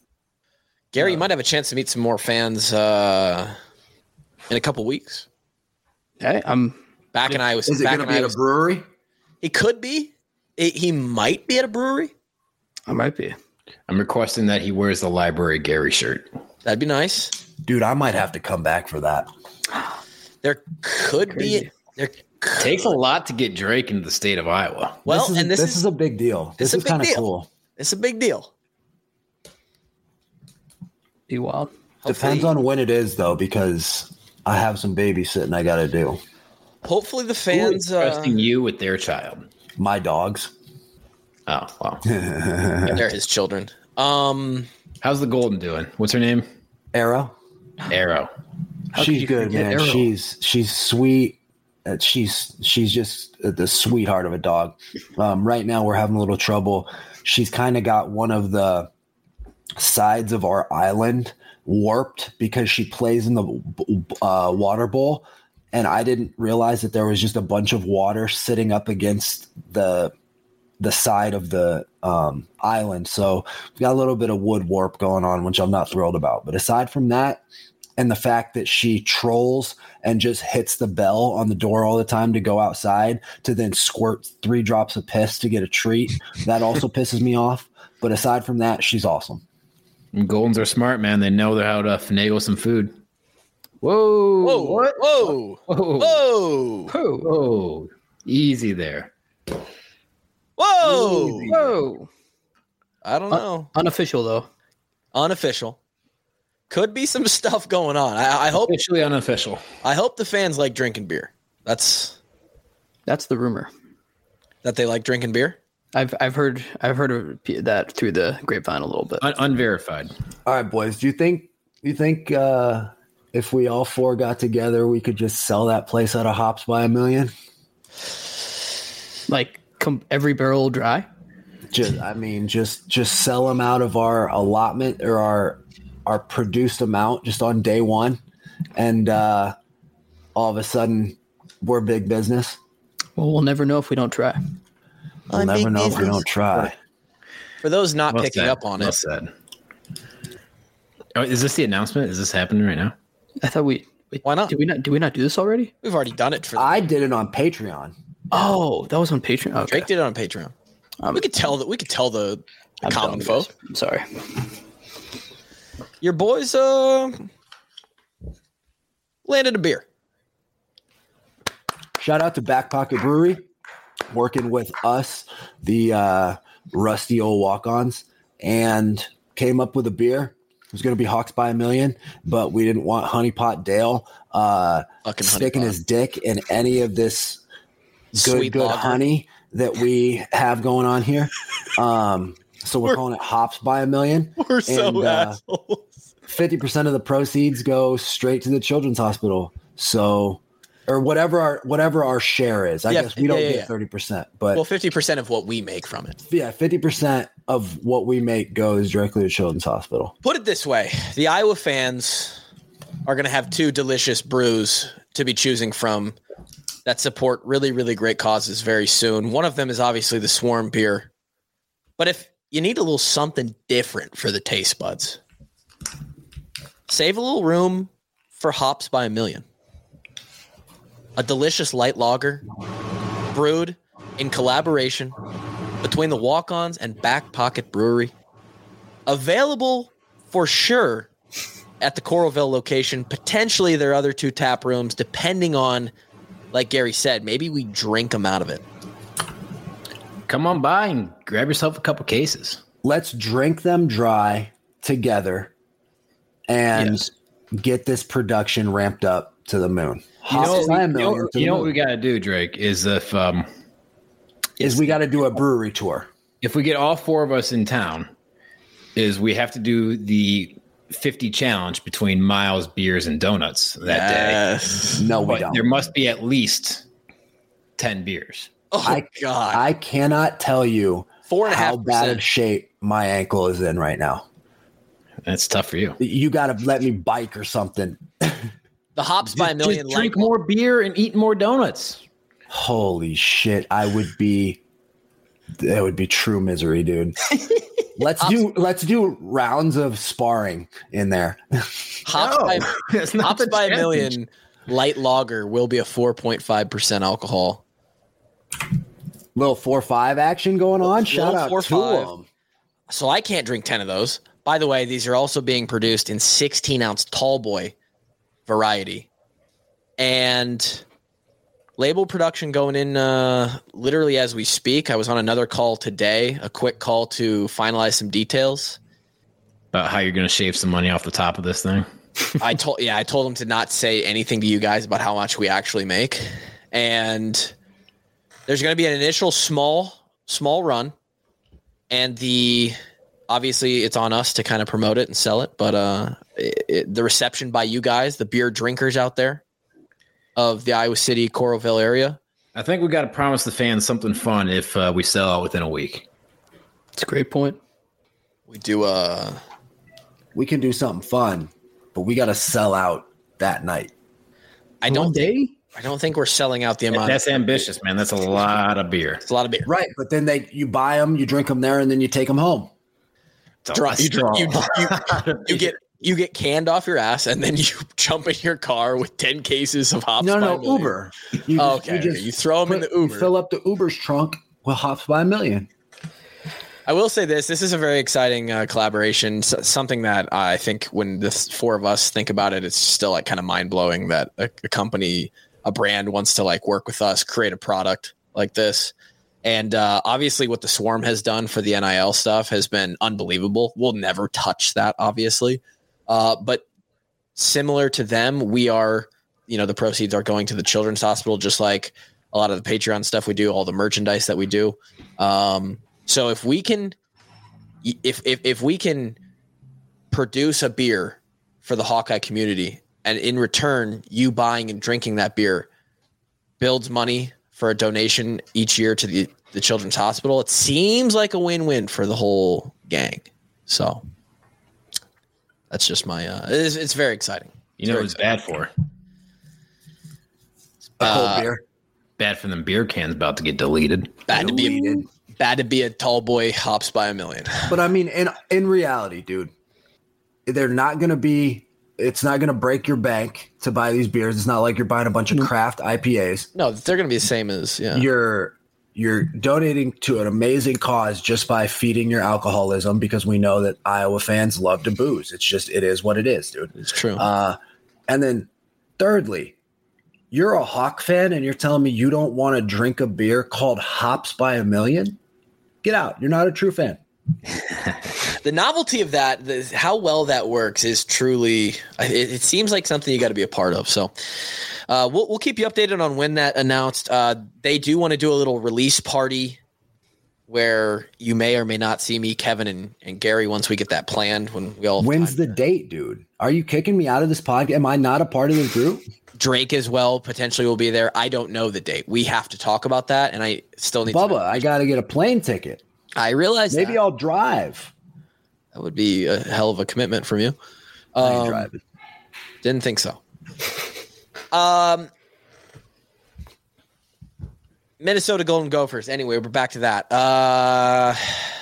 Gary, you might have a chance to meet some more fans in a couple weeks. Hey, I'm back in Iowa. Is it going to be at a brewery? It could be. He might be at a brewery. I might be. I'm requesting that he wears the Library Gary shirt. That'd be nice. Dude, I might have to come back for that. There could be. Takes a lot to get Drake into the state of Iowa. Well, this is a big deal. This is kind of cool. It's a big deal. Be wild. Depends on when it is, though, because I have some babysitting I got to do. Hopefully the fans trusting you with their child. My dogs. Oh, wow. They're his children. How's the Golden doing? What's her name? Arrow. She's good, man. Arrow? She's sweet. She's just the sweetheart of a dog. Right now we're having a little trouble. She's kind of got one of the sides of our island warped because she plays in the water bowl, and I didn't realize that there was just a bunch of water sitting up against the side of the island. So we got a little bit of wood warp going on, which I'm not thrilled about. But aside from that, and the fact that she trolls and just hits the bell on the door all the time to go outside to then squirt 3 drops of piss to get a treat, that also pisses me off. But aside from that, she's awesome. And Goldens are smart, man. They know how to finagle some food. Whoa. Whoa. What? Whoa. Whoa. Whoa. Whoa. Easy there. Whoa. Easy. Whoa. I don't know. Unofficial, though. Unofficial. Could be some stuff going on. I hope. Officially unofficial. I hope the fans like drinking beer. That's the rumor. That they like drinking beer. I've heard of that through the grapevine a little bit. Unverified. All right, boys. Do you think if we all 4 got together, we could just sell that place out of Hops by $1 million? Like every barrel dry? Just sell them out of our allotment or our produced amount just on day one, and all of a sudden we're big business. Well, we'll never know if we don't try. We'll never know if we don't try. For those not picking up on it. Oh, is this the announcement? Is this happening right now? I thought why not? Did we not do this already? We've already done it. I did it on Patreon. Oh, that was on Patreon. Okay. Drake did it on Patreon. We could tell the common folk. I'm sorry. Your boys landed a beer. Shout out to Back Pocket Brewery, working with us, the rusty old walk-ons, and came up with a beer. It was going to be Hawks by $1 million, but we didn't want Honeypot Dale sticking his dick in any of this good honey that we have going on here. So we're calling it Hops by $1 million. We're so assholes. 50% of the proceeds go straight to the children's hospital. So, or whatever our share is. I guess we don't get 30%, but 50% of what we make from it. Yeah, 50% of what we make goes directly to children's hospital. Put it this way: the Iowa fans are going to have 2 delicious brews to be choosing from that support really, really great causes very soon. One of them is obviously the Swarm beer, but if you need a little something different for the taste buds, save a little room for Hops by $1 million. A delicious light lager brewed in collaboration between the Walk-Ons and Back Pocket Brewery. Available for sure at the Coralville location. Potentially their other 2 tap rooms, depending on, like Gary said, maybe we drink them out of it. Come on by and grab yourself a couple cases. Let's drink them dry together and get this production ramped up to the moon. You know what we got to do, Drake, is we got to do a brewery tour. If we get all 4 of us in town, is we have to do the 50 challenge between Miles, beers, and donuts that day. No, we don't. There must be at least 10 beers. Oh, God. I cannot tell you 4.5%. how bad of shape my ankle is in right now. That's tough for you. You got to let me bike or something. The Hops by $1 million. Just drink more beer and eat more donuts. Holy shit. That would be true misery, dude. Let's do rounds of sparring in there. Hops by $1 million light lager will be a 4.5% alcohol. Little 4-5 action going on. Shout out 4-5. to them. So I can't drink 10 of those. By the way, these are also being produced in 16-ounce tall boy variety. And label production going in literally as we speak. I was on another call today, a quick call to finalize some details. About how you're going to shave some money off the top of this thing. I told them to not say anything to you guys about how much we actually make. And there's going to be an initial small run. And obviously it's on us to kind of promote it and sell it. But the reception by you guys, the beer drinkers out there of the Iowa City, Coralville area. I think we got to promise the fans something fun if we sell out within a week. That's a great point. We can do something fun, but we got to sell out that night. I don't think we're selling out the amount. That's ambitious, man. That's a lot of beer. It's a lot of beer. Right. But then you buy them, you drink them there, and then you take them home. You get canned off your ass, and then you jump in your car with 10 cases of hops. No, Uber. You throw them in the Uber. You fill up the Uber's trunk with hops by a million. I will say this is a very exciting collaboration, something that I think when the four of us think about it, it's still like kind of mind blowing that a company, a brand wants to like work with us, create a product like this. And obviously what the Swarm has done for the NIL stuff has been unbelievable. We'll never touch that, obviously. But similar to them, we are, the proceeds are going to the Children's Hospital, just like a lot of the Patreon stuff we do, all the merchandise that we do. So if we can produce a beer for the Hawkeye community, and in return, you buying and drinking that beer builds money for a donation each year to the Children's Hospital, it seems like a win-win for the whole gang. So that's just my, it's very exciting. What it's bad for? Cold beer. Bad for them beer cans about to get deleted. Bad to be a tall boy hops by a million. But I mean, in reality, dude, they're not going to be, it's not going to break your bank to buy these beers. It's not like you're buying a bunch of craft IPAs. No, they're going to be the same as, You're donating to an amazing cause just by feeding your alcoholism, because we know that Iowa fans love to booze. It is what it is, dude. It's true. And then thirdly, you're a Hawk fan and you're telling me you don't want to drink a beer called Hops by a Million? Get out. You're not a true fan. The novelty of that, how well that works is truly, it seems like something you got to be a part of. So we'll keep you updated on when that announced. They do want to do a little release party where you may or may not see me, Kevin, and Gary once we get that planned. When's the date, dude? Are you kicking me out of this podcast? Am I not a part of this group? Drake as well potentially will be there. I don't know the date. We have to talk about that, and I still need Bubba, I got to get a plane ticket. I realize maybe I'll drive. That would be a hell of a commitment from you. I ain't driving. Didn't think so. Minnesota Golden Gophers. Anyway, we're back to that. I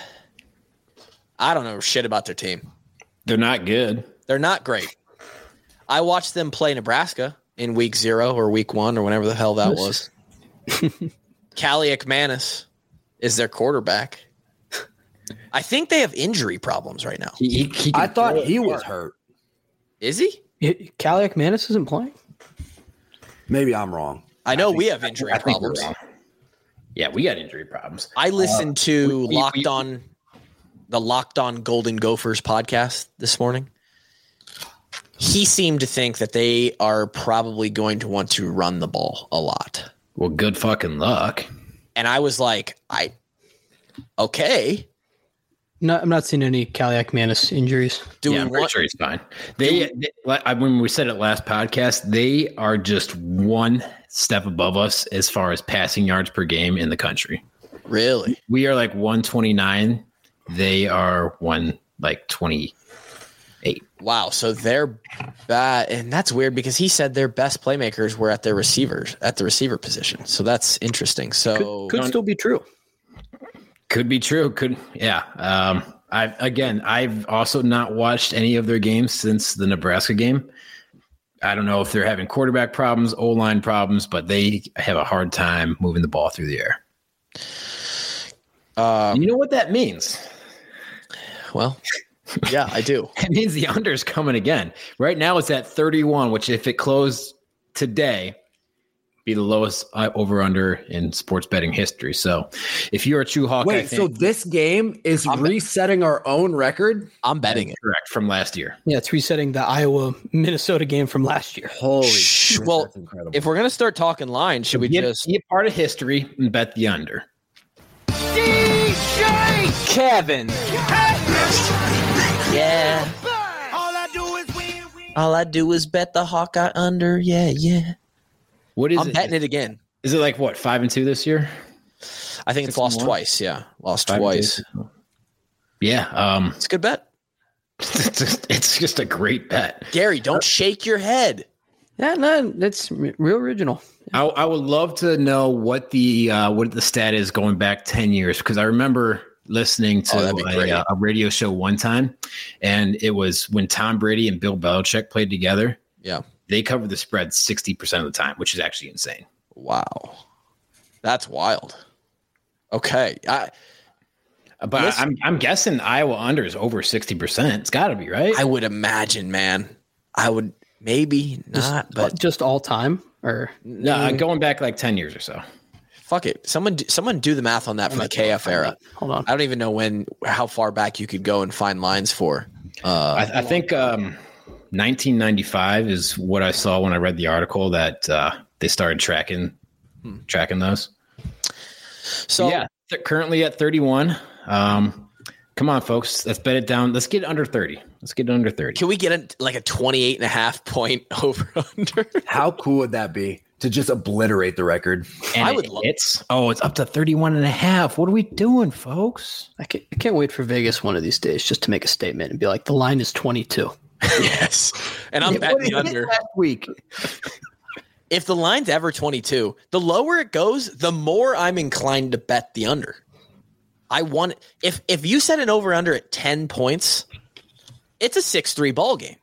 don't know shit about their team. They're not good. They're not great. I watched them play Nebraska in week 0 or week 1 or whenever the hell that was. Callie McManus is their quarterback. I think they have injury problems right now. I thought he was hurt. Is he? Callie McManus isn't playing? Maybe I'm wrong. I know we have injury problems. Yeah, we got injury problems. I listened to the Locked On Golden Gophers podcast this morning. He seemed to think that they are probably going to want to run the ball a lot. Well, good fucking luck. And I was like, okay. No, I'm not seeing any Callie McManus injuries. I'm pretty sure he's fine. When we said it last podcast, they are just one step above us as far as passing yards per game in the country. Really? We are like 129. They are 128. Wow. So they're bad. And that's weird because he said their best playmakers were at the receiver position. So that's interesting. So could still be true. Could be true. Yeah. I've also not watched any of their games since the Nebraska game. I don't know if they're having quarterback problems, O-line problems, but they have a hard time moving the ball through the air. You know what that means? Well, yeah, I do. It means the under's coming again. Right now it's at 31, which if it closed today, be the lowest over-under in sports betting history. So if you're a true Hawkeye fan. So this game is resetting our own record? I'm betting it. Correct, from last year. Yeah, it's resetting the Iowa-Minnesota game from last year. Holy shit. Well, that's incredible. if we're going to start talking lines, should we just be a part of history and bet the under? DJ Kevin. Yeah. All I do is bet the Hawkeye under. Yeah. What is I'm it? betting it again. Is it like what, 5-2 this year? I think it's lost twice. Yeah, lost 5-2. twice. Yeah, it's a good bet. It's just a great bet. Gary, don't shake your head. Yeah, no, that's real original. I would love to know what the stat is going back 10 years, because I remember listening to a radio show one time, and it was when Tom Brady and Bill Belichick played together. Yeah. They covered the spread 60% of the time, which is actually insane. Wow. That's wild. Okay. I'm guessing Iowa under is over 60%. It's got to be, right? I would imagine, man. I would maybe not, but just all time, or no, going back like 10 years or so. Fuck it. Someone do the math on that from the KF era. Hold on. I don't even know how far back you could go and find lines for. I think 1995 is what I saw when I read the article that they started tracking those. So yeah, currently at 31. Come on, folks. Let's bet it down. Let's get under 30. Can we get a 28.5 point over under? How cool would that be to just obliterate the record? And I would love it. It's up to 31.5. What are we doing, folks? I can't wait for Vegas one of these days just to make a statement and be like, the line is 22. Yes. And I'm betting the under. Last week. If the line's ever 22, the lower it goes, the more I'm inclined to bet the under. I want if you set an over under at 10 points, it's a 6-3 ball game.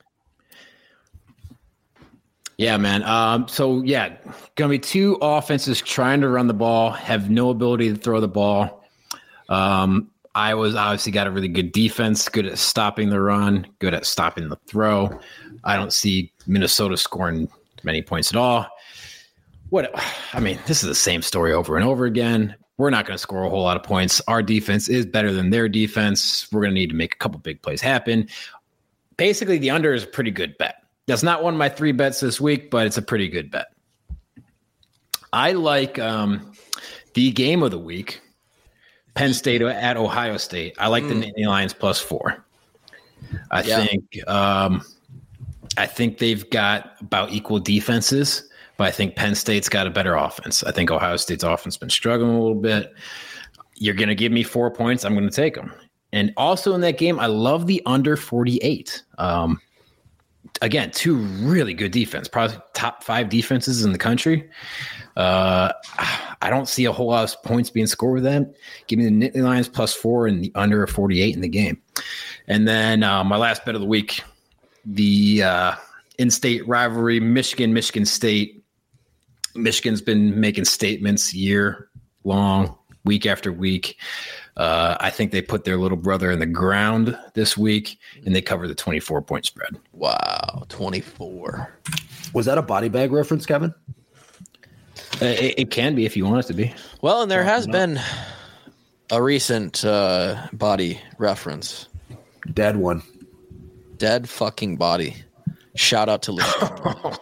Yeah, man. So yeah, gonna be two offenses trying to run the ball, have no ability to throw the ball. Iowa's obviously got a really good defense, good at stopping the run, good at stopping the throw. I don't see Minnesota scoring many points at all. This is the same story over and over again. We're not going to score a whole lot of points. Our defense is better than their defense. We're going to need to make a couple big plays happen. Basically, the under is a pretty good bet. That's not one of my 3 bets this week, but it's a pretty good bet. I like the game of the week, Penn State at Ohio State. I like the Nittany Lions +4. I think they've got about equal defenses, but I think Penn State's got a better offense. I think Ohio State's offense has been struggling a little bit. You're going to give me 4 points. I'm going to take them. And also in that game, I love the under 48. Again, 2 really good defense, probably top 5 defenses in the country. I don't see a whole lot of points being scored with them. Give me the Nittany Lions +4 and the under 48 in the game. And then my last bet of the week, the in-state rivalry, Michigan State. Michigan's been making statements year long, week after week. I think they put their little brother in the ground this week, and they covered the 24-point spread. Wow, 24. Was that a body bag reference, Kevin? It can be if you want it to be. Well, and there has been a recent body reference. Dead one. Dead fucking body. Shout out to Luciano.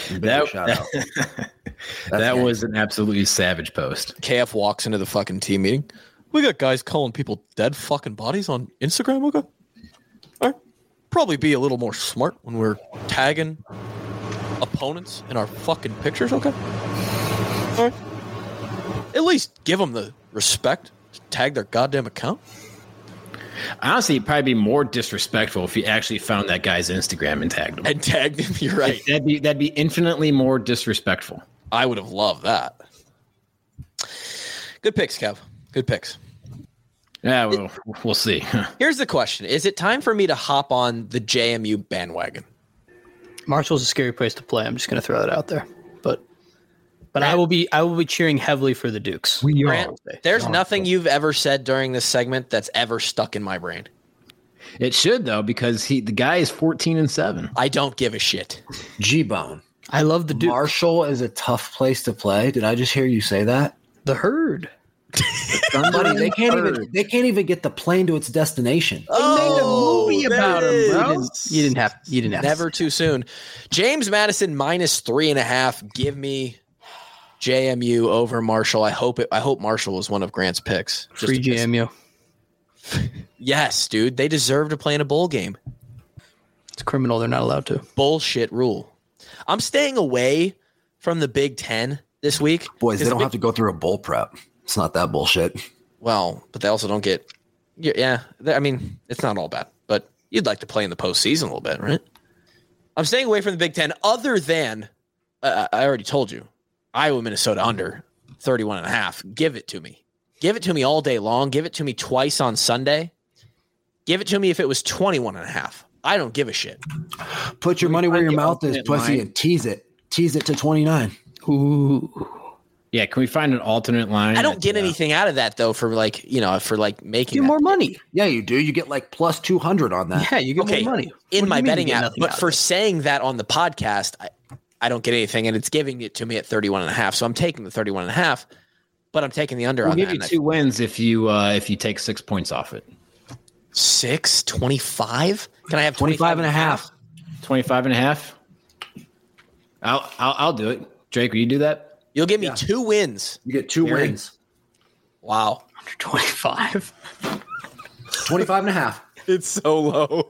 That was an absolutely savage post. KF walks into the fucking team meeting. We got guys calling people dead fucking bodies on Instagram. Okay. All right. Probably be a little more smart when we're tagging opponents in our fucking pictures. Okay. All right. At least give them the respect to tag their goddamn account. Honestly, it'd probably be more disrespectful if you actually found that guy's Instagram and tagged him. You're right. That'd be infinitely more disrespectful. I would have loved that. Good picks, Kev. Good picks. Yeah, we'll see. Here's the question. Is it time for me to hop on the JMU bandwagon? Marshall's a scary place to play. I'm just going to throw that out there. But I will be cheering heavily for the Dukes. Grant, there's nothing you've ever said during this segment that's ever stuck in my brain. It should though, because the guy is 14-7. I don't give a shit. G-Bone. I love the Dukes. Marshall is a tough place to play. Did I just hear you say that? The Herd. Somebody, they can't even get the plane to its destination. They made a movie about him, bro. You didn't have Never too soon. James Madison -3.5. Give me JMU over Marshall. I hope Marshall was one of Grant's picks. Free JMU. Yes, dude. They deserve to play in a bowl game. It's criminal. They're not allowed to. Bullshit rule. I'm staying away from the Big Ten this week. Boys, they don't have to go through a bowl prep. It's not that bullshit. Well, but they also don't get. Yeah, I mean, it's not all bad. But you'd like to play in the postseason a little bit, right? I'm staying away from the Big Ten other than, I already told you, Iowa, Minnesota under 31.5. Give it to me. Give it to me all day long. Give it to me twice on Sunday. Give it to me if it was 21.5. I don't give a shit. Put your money where your mouth is, pussy, and tease it. Tease it to 29. Ooh. Yeah, can we find an alternate line? I don't get anything out of that though for making more money. Yeah, you do. You get like plus 200 on that. Yeah, you get more money in my betting app. But for saying that on the podcast, I don't get anything, and it's giving it to me at 31.5. So I'm taking the 31.5, but I'm taking the under on that. We'll give you 2 wins if you take 6 points off it. 6.25? Can I have 25.5? 25.5. I'll do it. Drake, will you do that? You'll give me 2 wins. You get 2 wins. Wow. Under 25. 25.5. It's so low.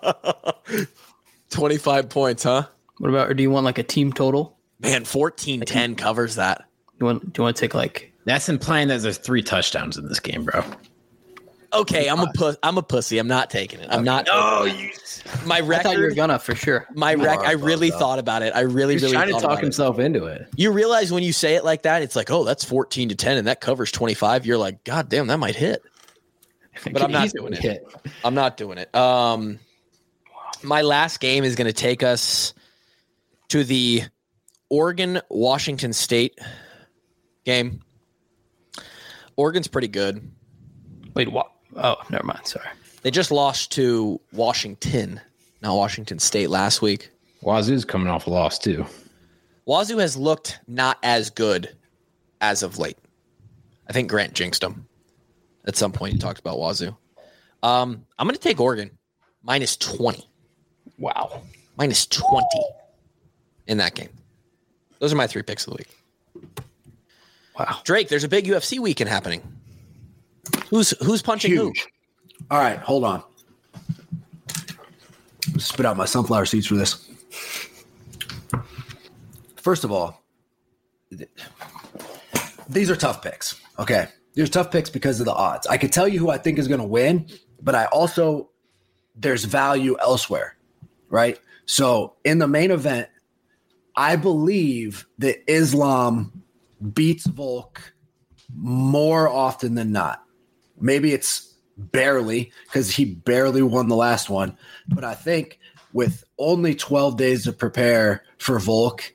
25 points, huh? What about, or do you want like a team total? Man, 14-10 covers that. Do you want to take like? That's implying that there's 3 touchdowns in this game, bro. Okay, I'm a pussy. I'm not taking it. I'm not. My record. I thought you were gonna for sure. I really thought about it. I really He's trying to talk himself into it. You realize when you say it like that, it's like, oh, that's 14-10, and that covers 25. You're like, God damn, that might hit. But I'm not doing it. I'm not doing it. My last game is going to take us to the Oregon-Washington State game. Oregon's pretty good. Wait, what? Oh, never mind. Sorry. They just lost to Washington, not Washington State, last week. Wazoo's coming off a loss, too. Wazoo has looked not as good as of late. I think Grant jinxed them. At some point, he talked about Wazoo. I'm going to take Oregon -20. Wow. -20 in that game. Those are my 3 picks of the week. Wow. Drake, there's a big UFC weekend happening. Who's punching who? All right, hold on. Spit out my sunflower seeds for this. First of all, these are tough picks. Okay. These are tough picks because of the odds. I could tell you who I think is going to win, but there's value elsewhere, right? So in the main event, I believe that Islam beats Volk more often than not. Maybe it's barely because he barely won the last one. But I think with only 12 days to prepare for Volk,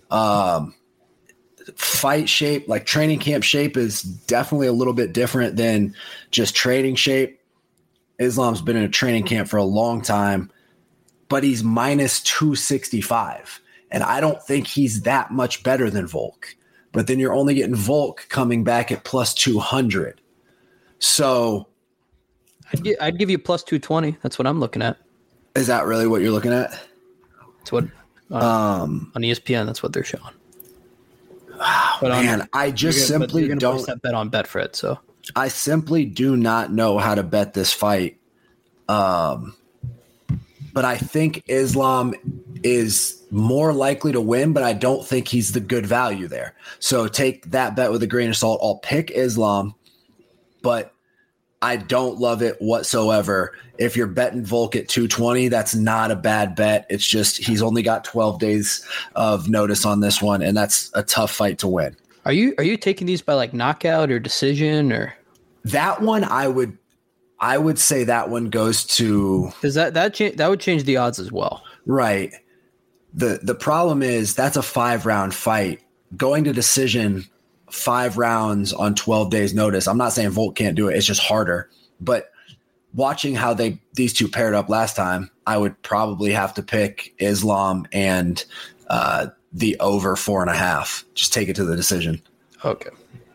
fight shape, like training camp shape, is definitely a little bit different than just training shape. Islam's been in a training camp for a long time, but he's -265. And I don't think he's that much better than Volk. But then you're only getting Volk coming back at +200. So I'd give you +220. That's what I'm looking at. Is that really what you're looking at? That's what on ESPN. That's what they're showing. Oh, but man, I just simply don't that bet on Betfred. So I simply do not know how to bet this fight. But I think Islam is more likely to win, but I don't think he's the good value there. So take that bet with a grain of salt. I'll pick Islam, but I don't love it whatsoever. If you're betting Volk at 220, that's not a bad bet. It's just he's only got 12 days of notice on this one, and that's a tough fight to win. Are you taking these by like knockout or decision or that one? I would say that one goes to because that would change the odds as well, right? The problem is that's a 5-round fight. Going to decision 5 rounds on 12 days notice. I'm not saying Volk can't do it. It's just harder. But watching how these two paired up last time, I would probably have to pick Islam and the over 4.5. Just take it to the decision. Okay.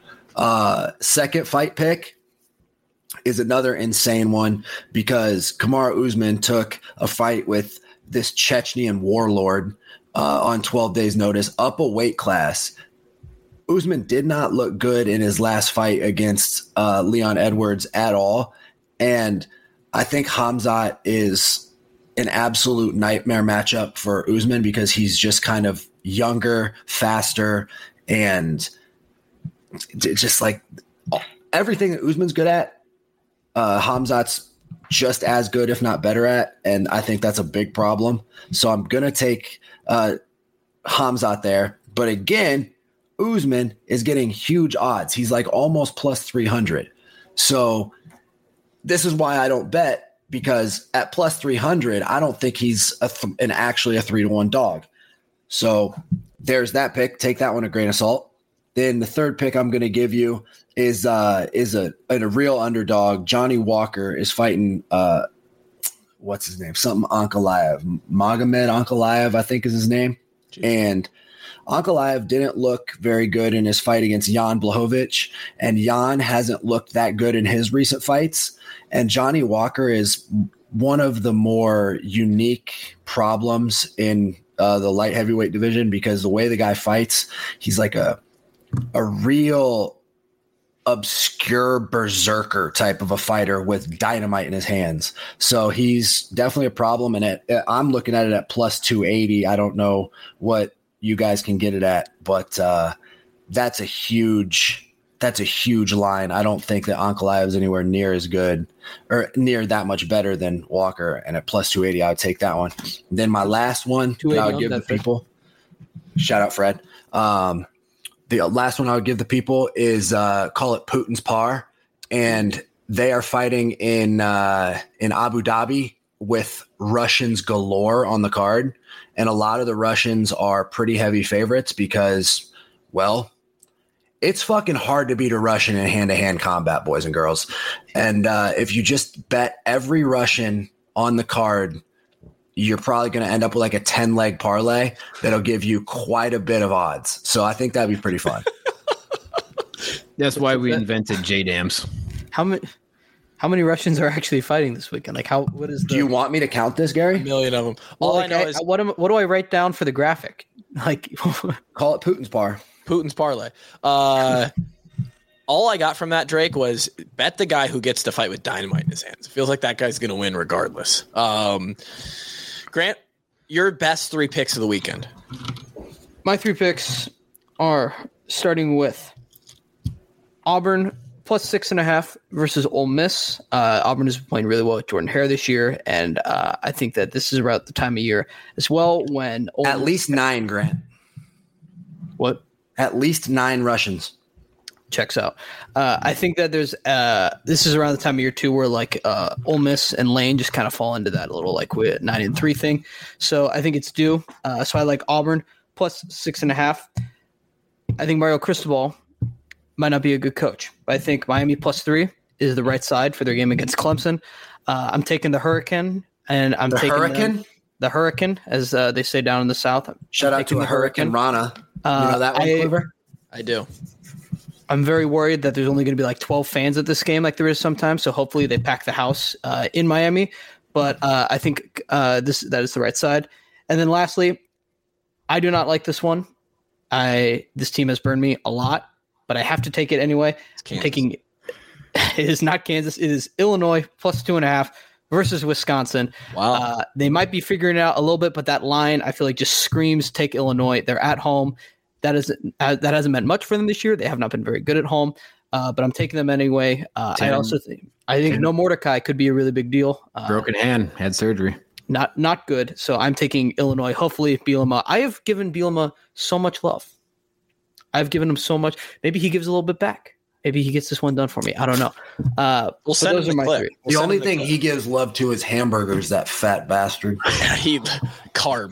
Second fight pick is another insane one because Kamaru Usman took a fight with this Chechnyan warlord on 12 days notice, up a weight class. Usman did not look good in his last fight against Leon Edwards at all. And I think Khamzat is an absolute nightmare matchup for Usman because he's just kind of younger, faster, and just like everything that Usman's good at, Khamzat's just as good, if not better at. And I think that's a big problem. So I'm going to take Khamzat there. But again, Usman is getting huge odds. He's like almost plus 300. So this is why I don't bet, because at plus 300, I don't think he's actually a 3-1 dog. So there's that pick. Take that one a grain of salt. Then the third pick I'm going to give you is a real underdog. Johnny Walker is fighting what's his name? Something Ankalaev. Magomed Ankalaev, I think is his name. Jeez. And Ankalaev didn't look very good in his fight against Jan Blachowicz, and Jan hasn't looked that good in his recent fights. And Johnny Walker is one of the more unique problems in the light heavyweight division because the way the guy fights, he's like a real obscure berserker type of a fighter with dynamite in his hands. So he's definitely a problem. And I'm looking at it at plus 280. I don't know what you guys can get it at, but that's a huge line. I don't think that Ankalaev is anywhere near as good or near that much better than Walker. And at plus 280, I would take that one. Then my last one that I would give the people, shout out Fred. The last one I would give the people is call it Putin's Par, and they are fighting in Abu Dhabi with Russians galore on the card, and a lot of the Russians are pretty heavy favorites because, well, it's fucking hard to beat a Russian in hand-to-hand combat, boys and girls. And if you just bet every Russian on the card, you're probably going to end up with like a 10-leg parlay that'll give you quite a bit of odds. So I think that'd be pretty fun. That's why we invented JDAMs. How many Russians are actually fighting this weekend? Like Do you want me to count this, Gary? 1 million of them. All I know is what do I write down for the graphic? Like call it Putin's Par. Putin's parlay. All I got from that, Drake, was bet the guy who gets to fight with dynamite in his hands. It feels like that guy's going to win regardless. Grant, your best 3 picks of the weekend. My 3 picks are starting with Auburn plus 6.5 versus Ole Miss. Auburn has been playing really well with Jordan Hare this year, and I think that this is about the time of year as well when at least 9, Grant. What? At least 9 Russians. Checks out. I think that there's this is around the time of year too where like Ole Miss and Lane just kind of fall into that little like 9-3 thing. So I think it's due. So I like Auburn plus 6.5. I think Mario Cristobal might not be a good coach, but I think Miami plus 3 is the right side for their game against Clemson. I'm taking the Hurricane, and I'm taking the Hurricane, as they say down in the South. Shout out to the Hurricane Rana. You know that one, Cleaver? I do. I'm very worried that there's only going to be like 12 fans at this game like there is sometimes. So hopefully they pack the house in Miami. But I think that is the right side. And then lastly, I do not like this one. This team has burned me a lot, but I have to take it anyway. It is not Kansas. It is Illinois plus 2.5 versus Wisconsin. Wow. They might be figuring it out a little bit, but that line I feel like just screams take Illinois. They're at home. That hasn't meant much for them this year. They have not been very good at home, but I'm taking them anyway. I think No Mordecai could be a really big deal. Broken hand, had surgery. Not good. So I'm taking Illinois. Hopefully Bielema. I have given Bielema so much love. I've given him so much. Maybe he gives a little bit back. Maybe he gets this one done for me. I don't know. We'll send those him are my 3. The only thing he gives love to is hamburgers, that fat bastard. Carbs.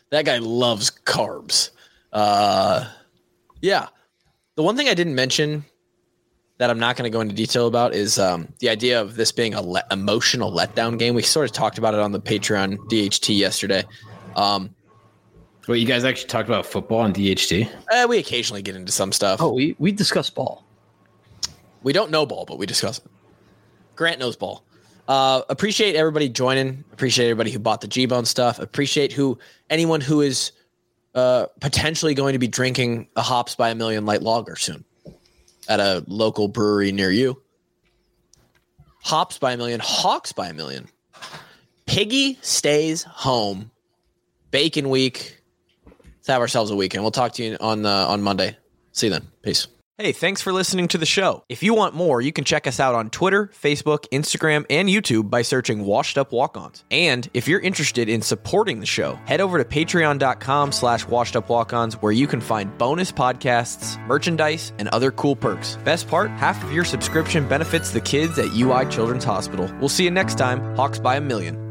That guy loves carbs. Yeah. The one thing I didn't mention that I'm not going to go into detail about is the idea of this being an emotional letdown game. We sort of talked about it on the Patreon DHT yesterday. Well, you guys actually talked about football on DHT? We occasionally get into some stuff. Oh, we discuss ball. We don't know ball, but we discuss it. Grant knows ball. Appreciate everybody joining. Appreciate everybody who bought the G-Bone stuff. Appreciate anyone who is potentially going to be drinking a Hops by a Million light lager soon at a local brewery near you. Hops by a Million, Hawks by a Million. Piggy stays home. Bacon week. Let's have ourselves a weekend. We'll talk to you on Monday. See you then. Peace. Hey, thanks for listening to the show. If you want more, you can check us out on Twitter, Facebook, Instagram, and YouTube by searching Washed Up Walk-Ons. And if you're interested in supporting the show, head over to patreon.com/washedupwalk-ons where you can find bonus podcasts, merchandise, and other cool perks. Best part, half of your subscription benefits the kids at UI Children's Hospital. We'll see you next time. Hawks by a Million.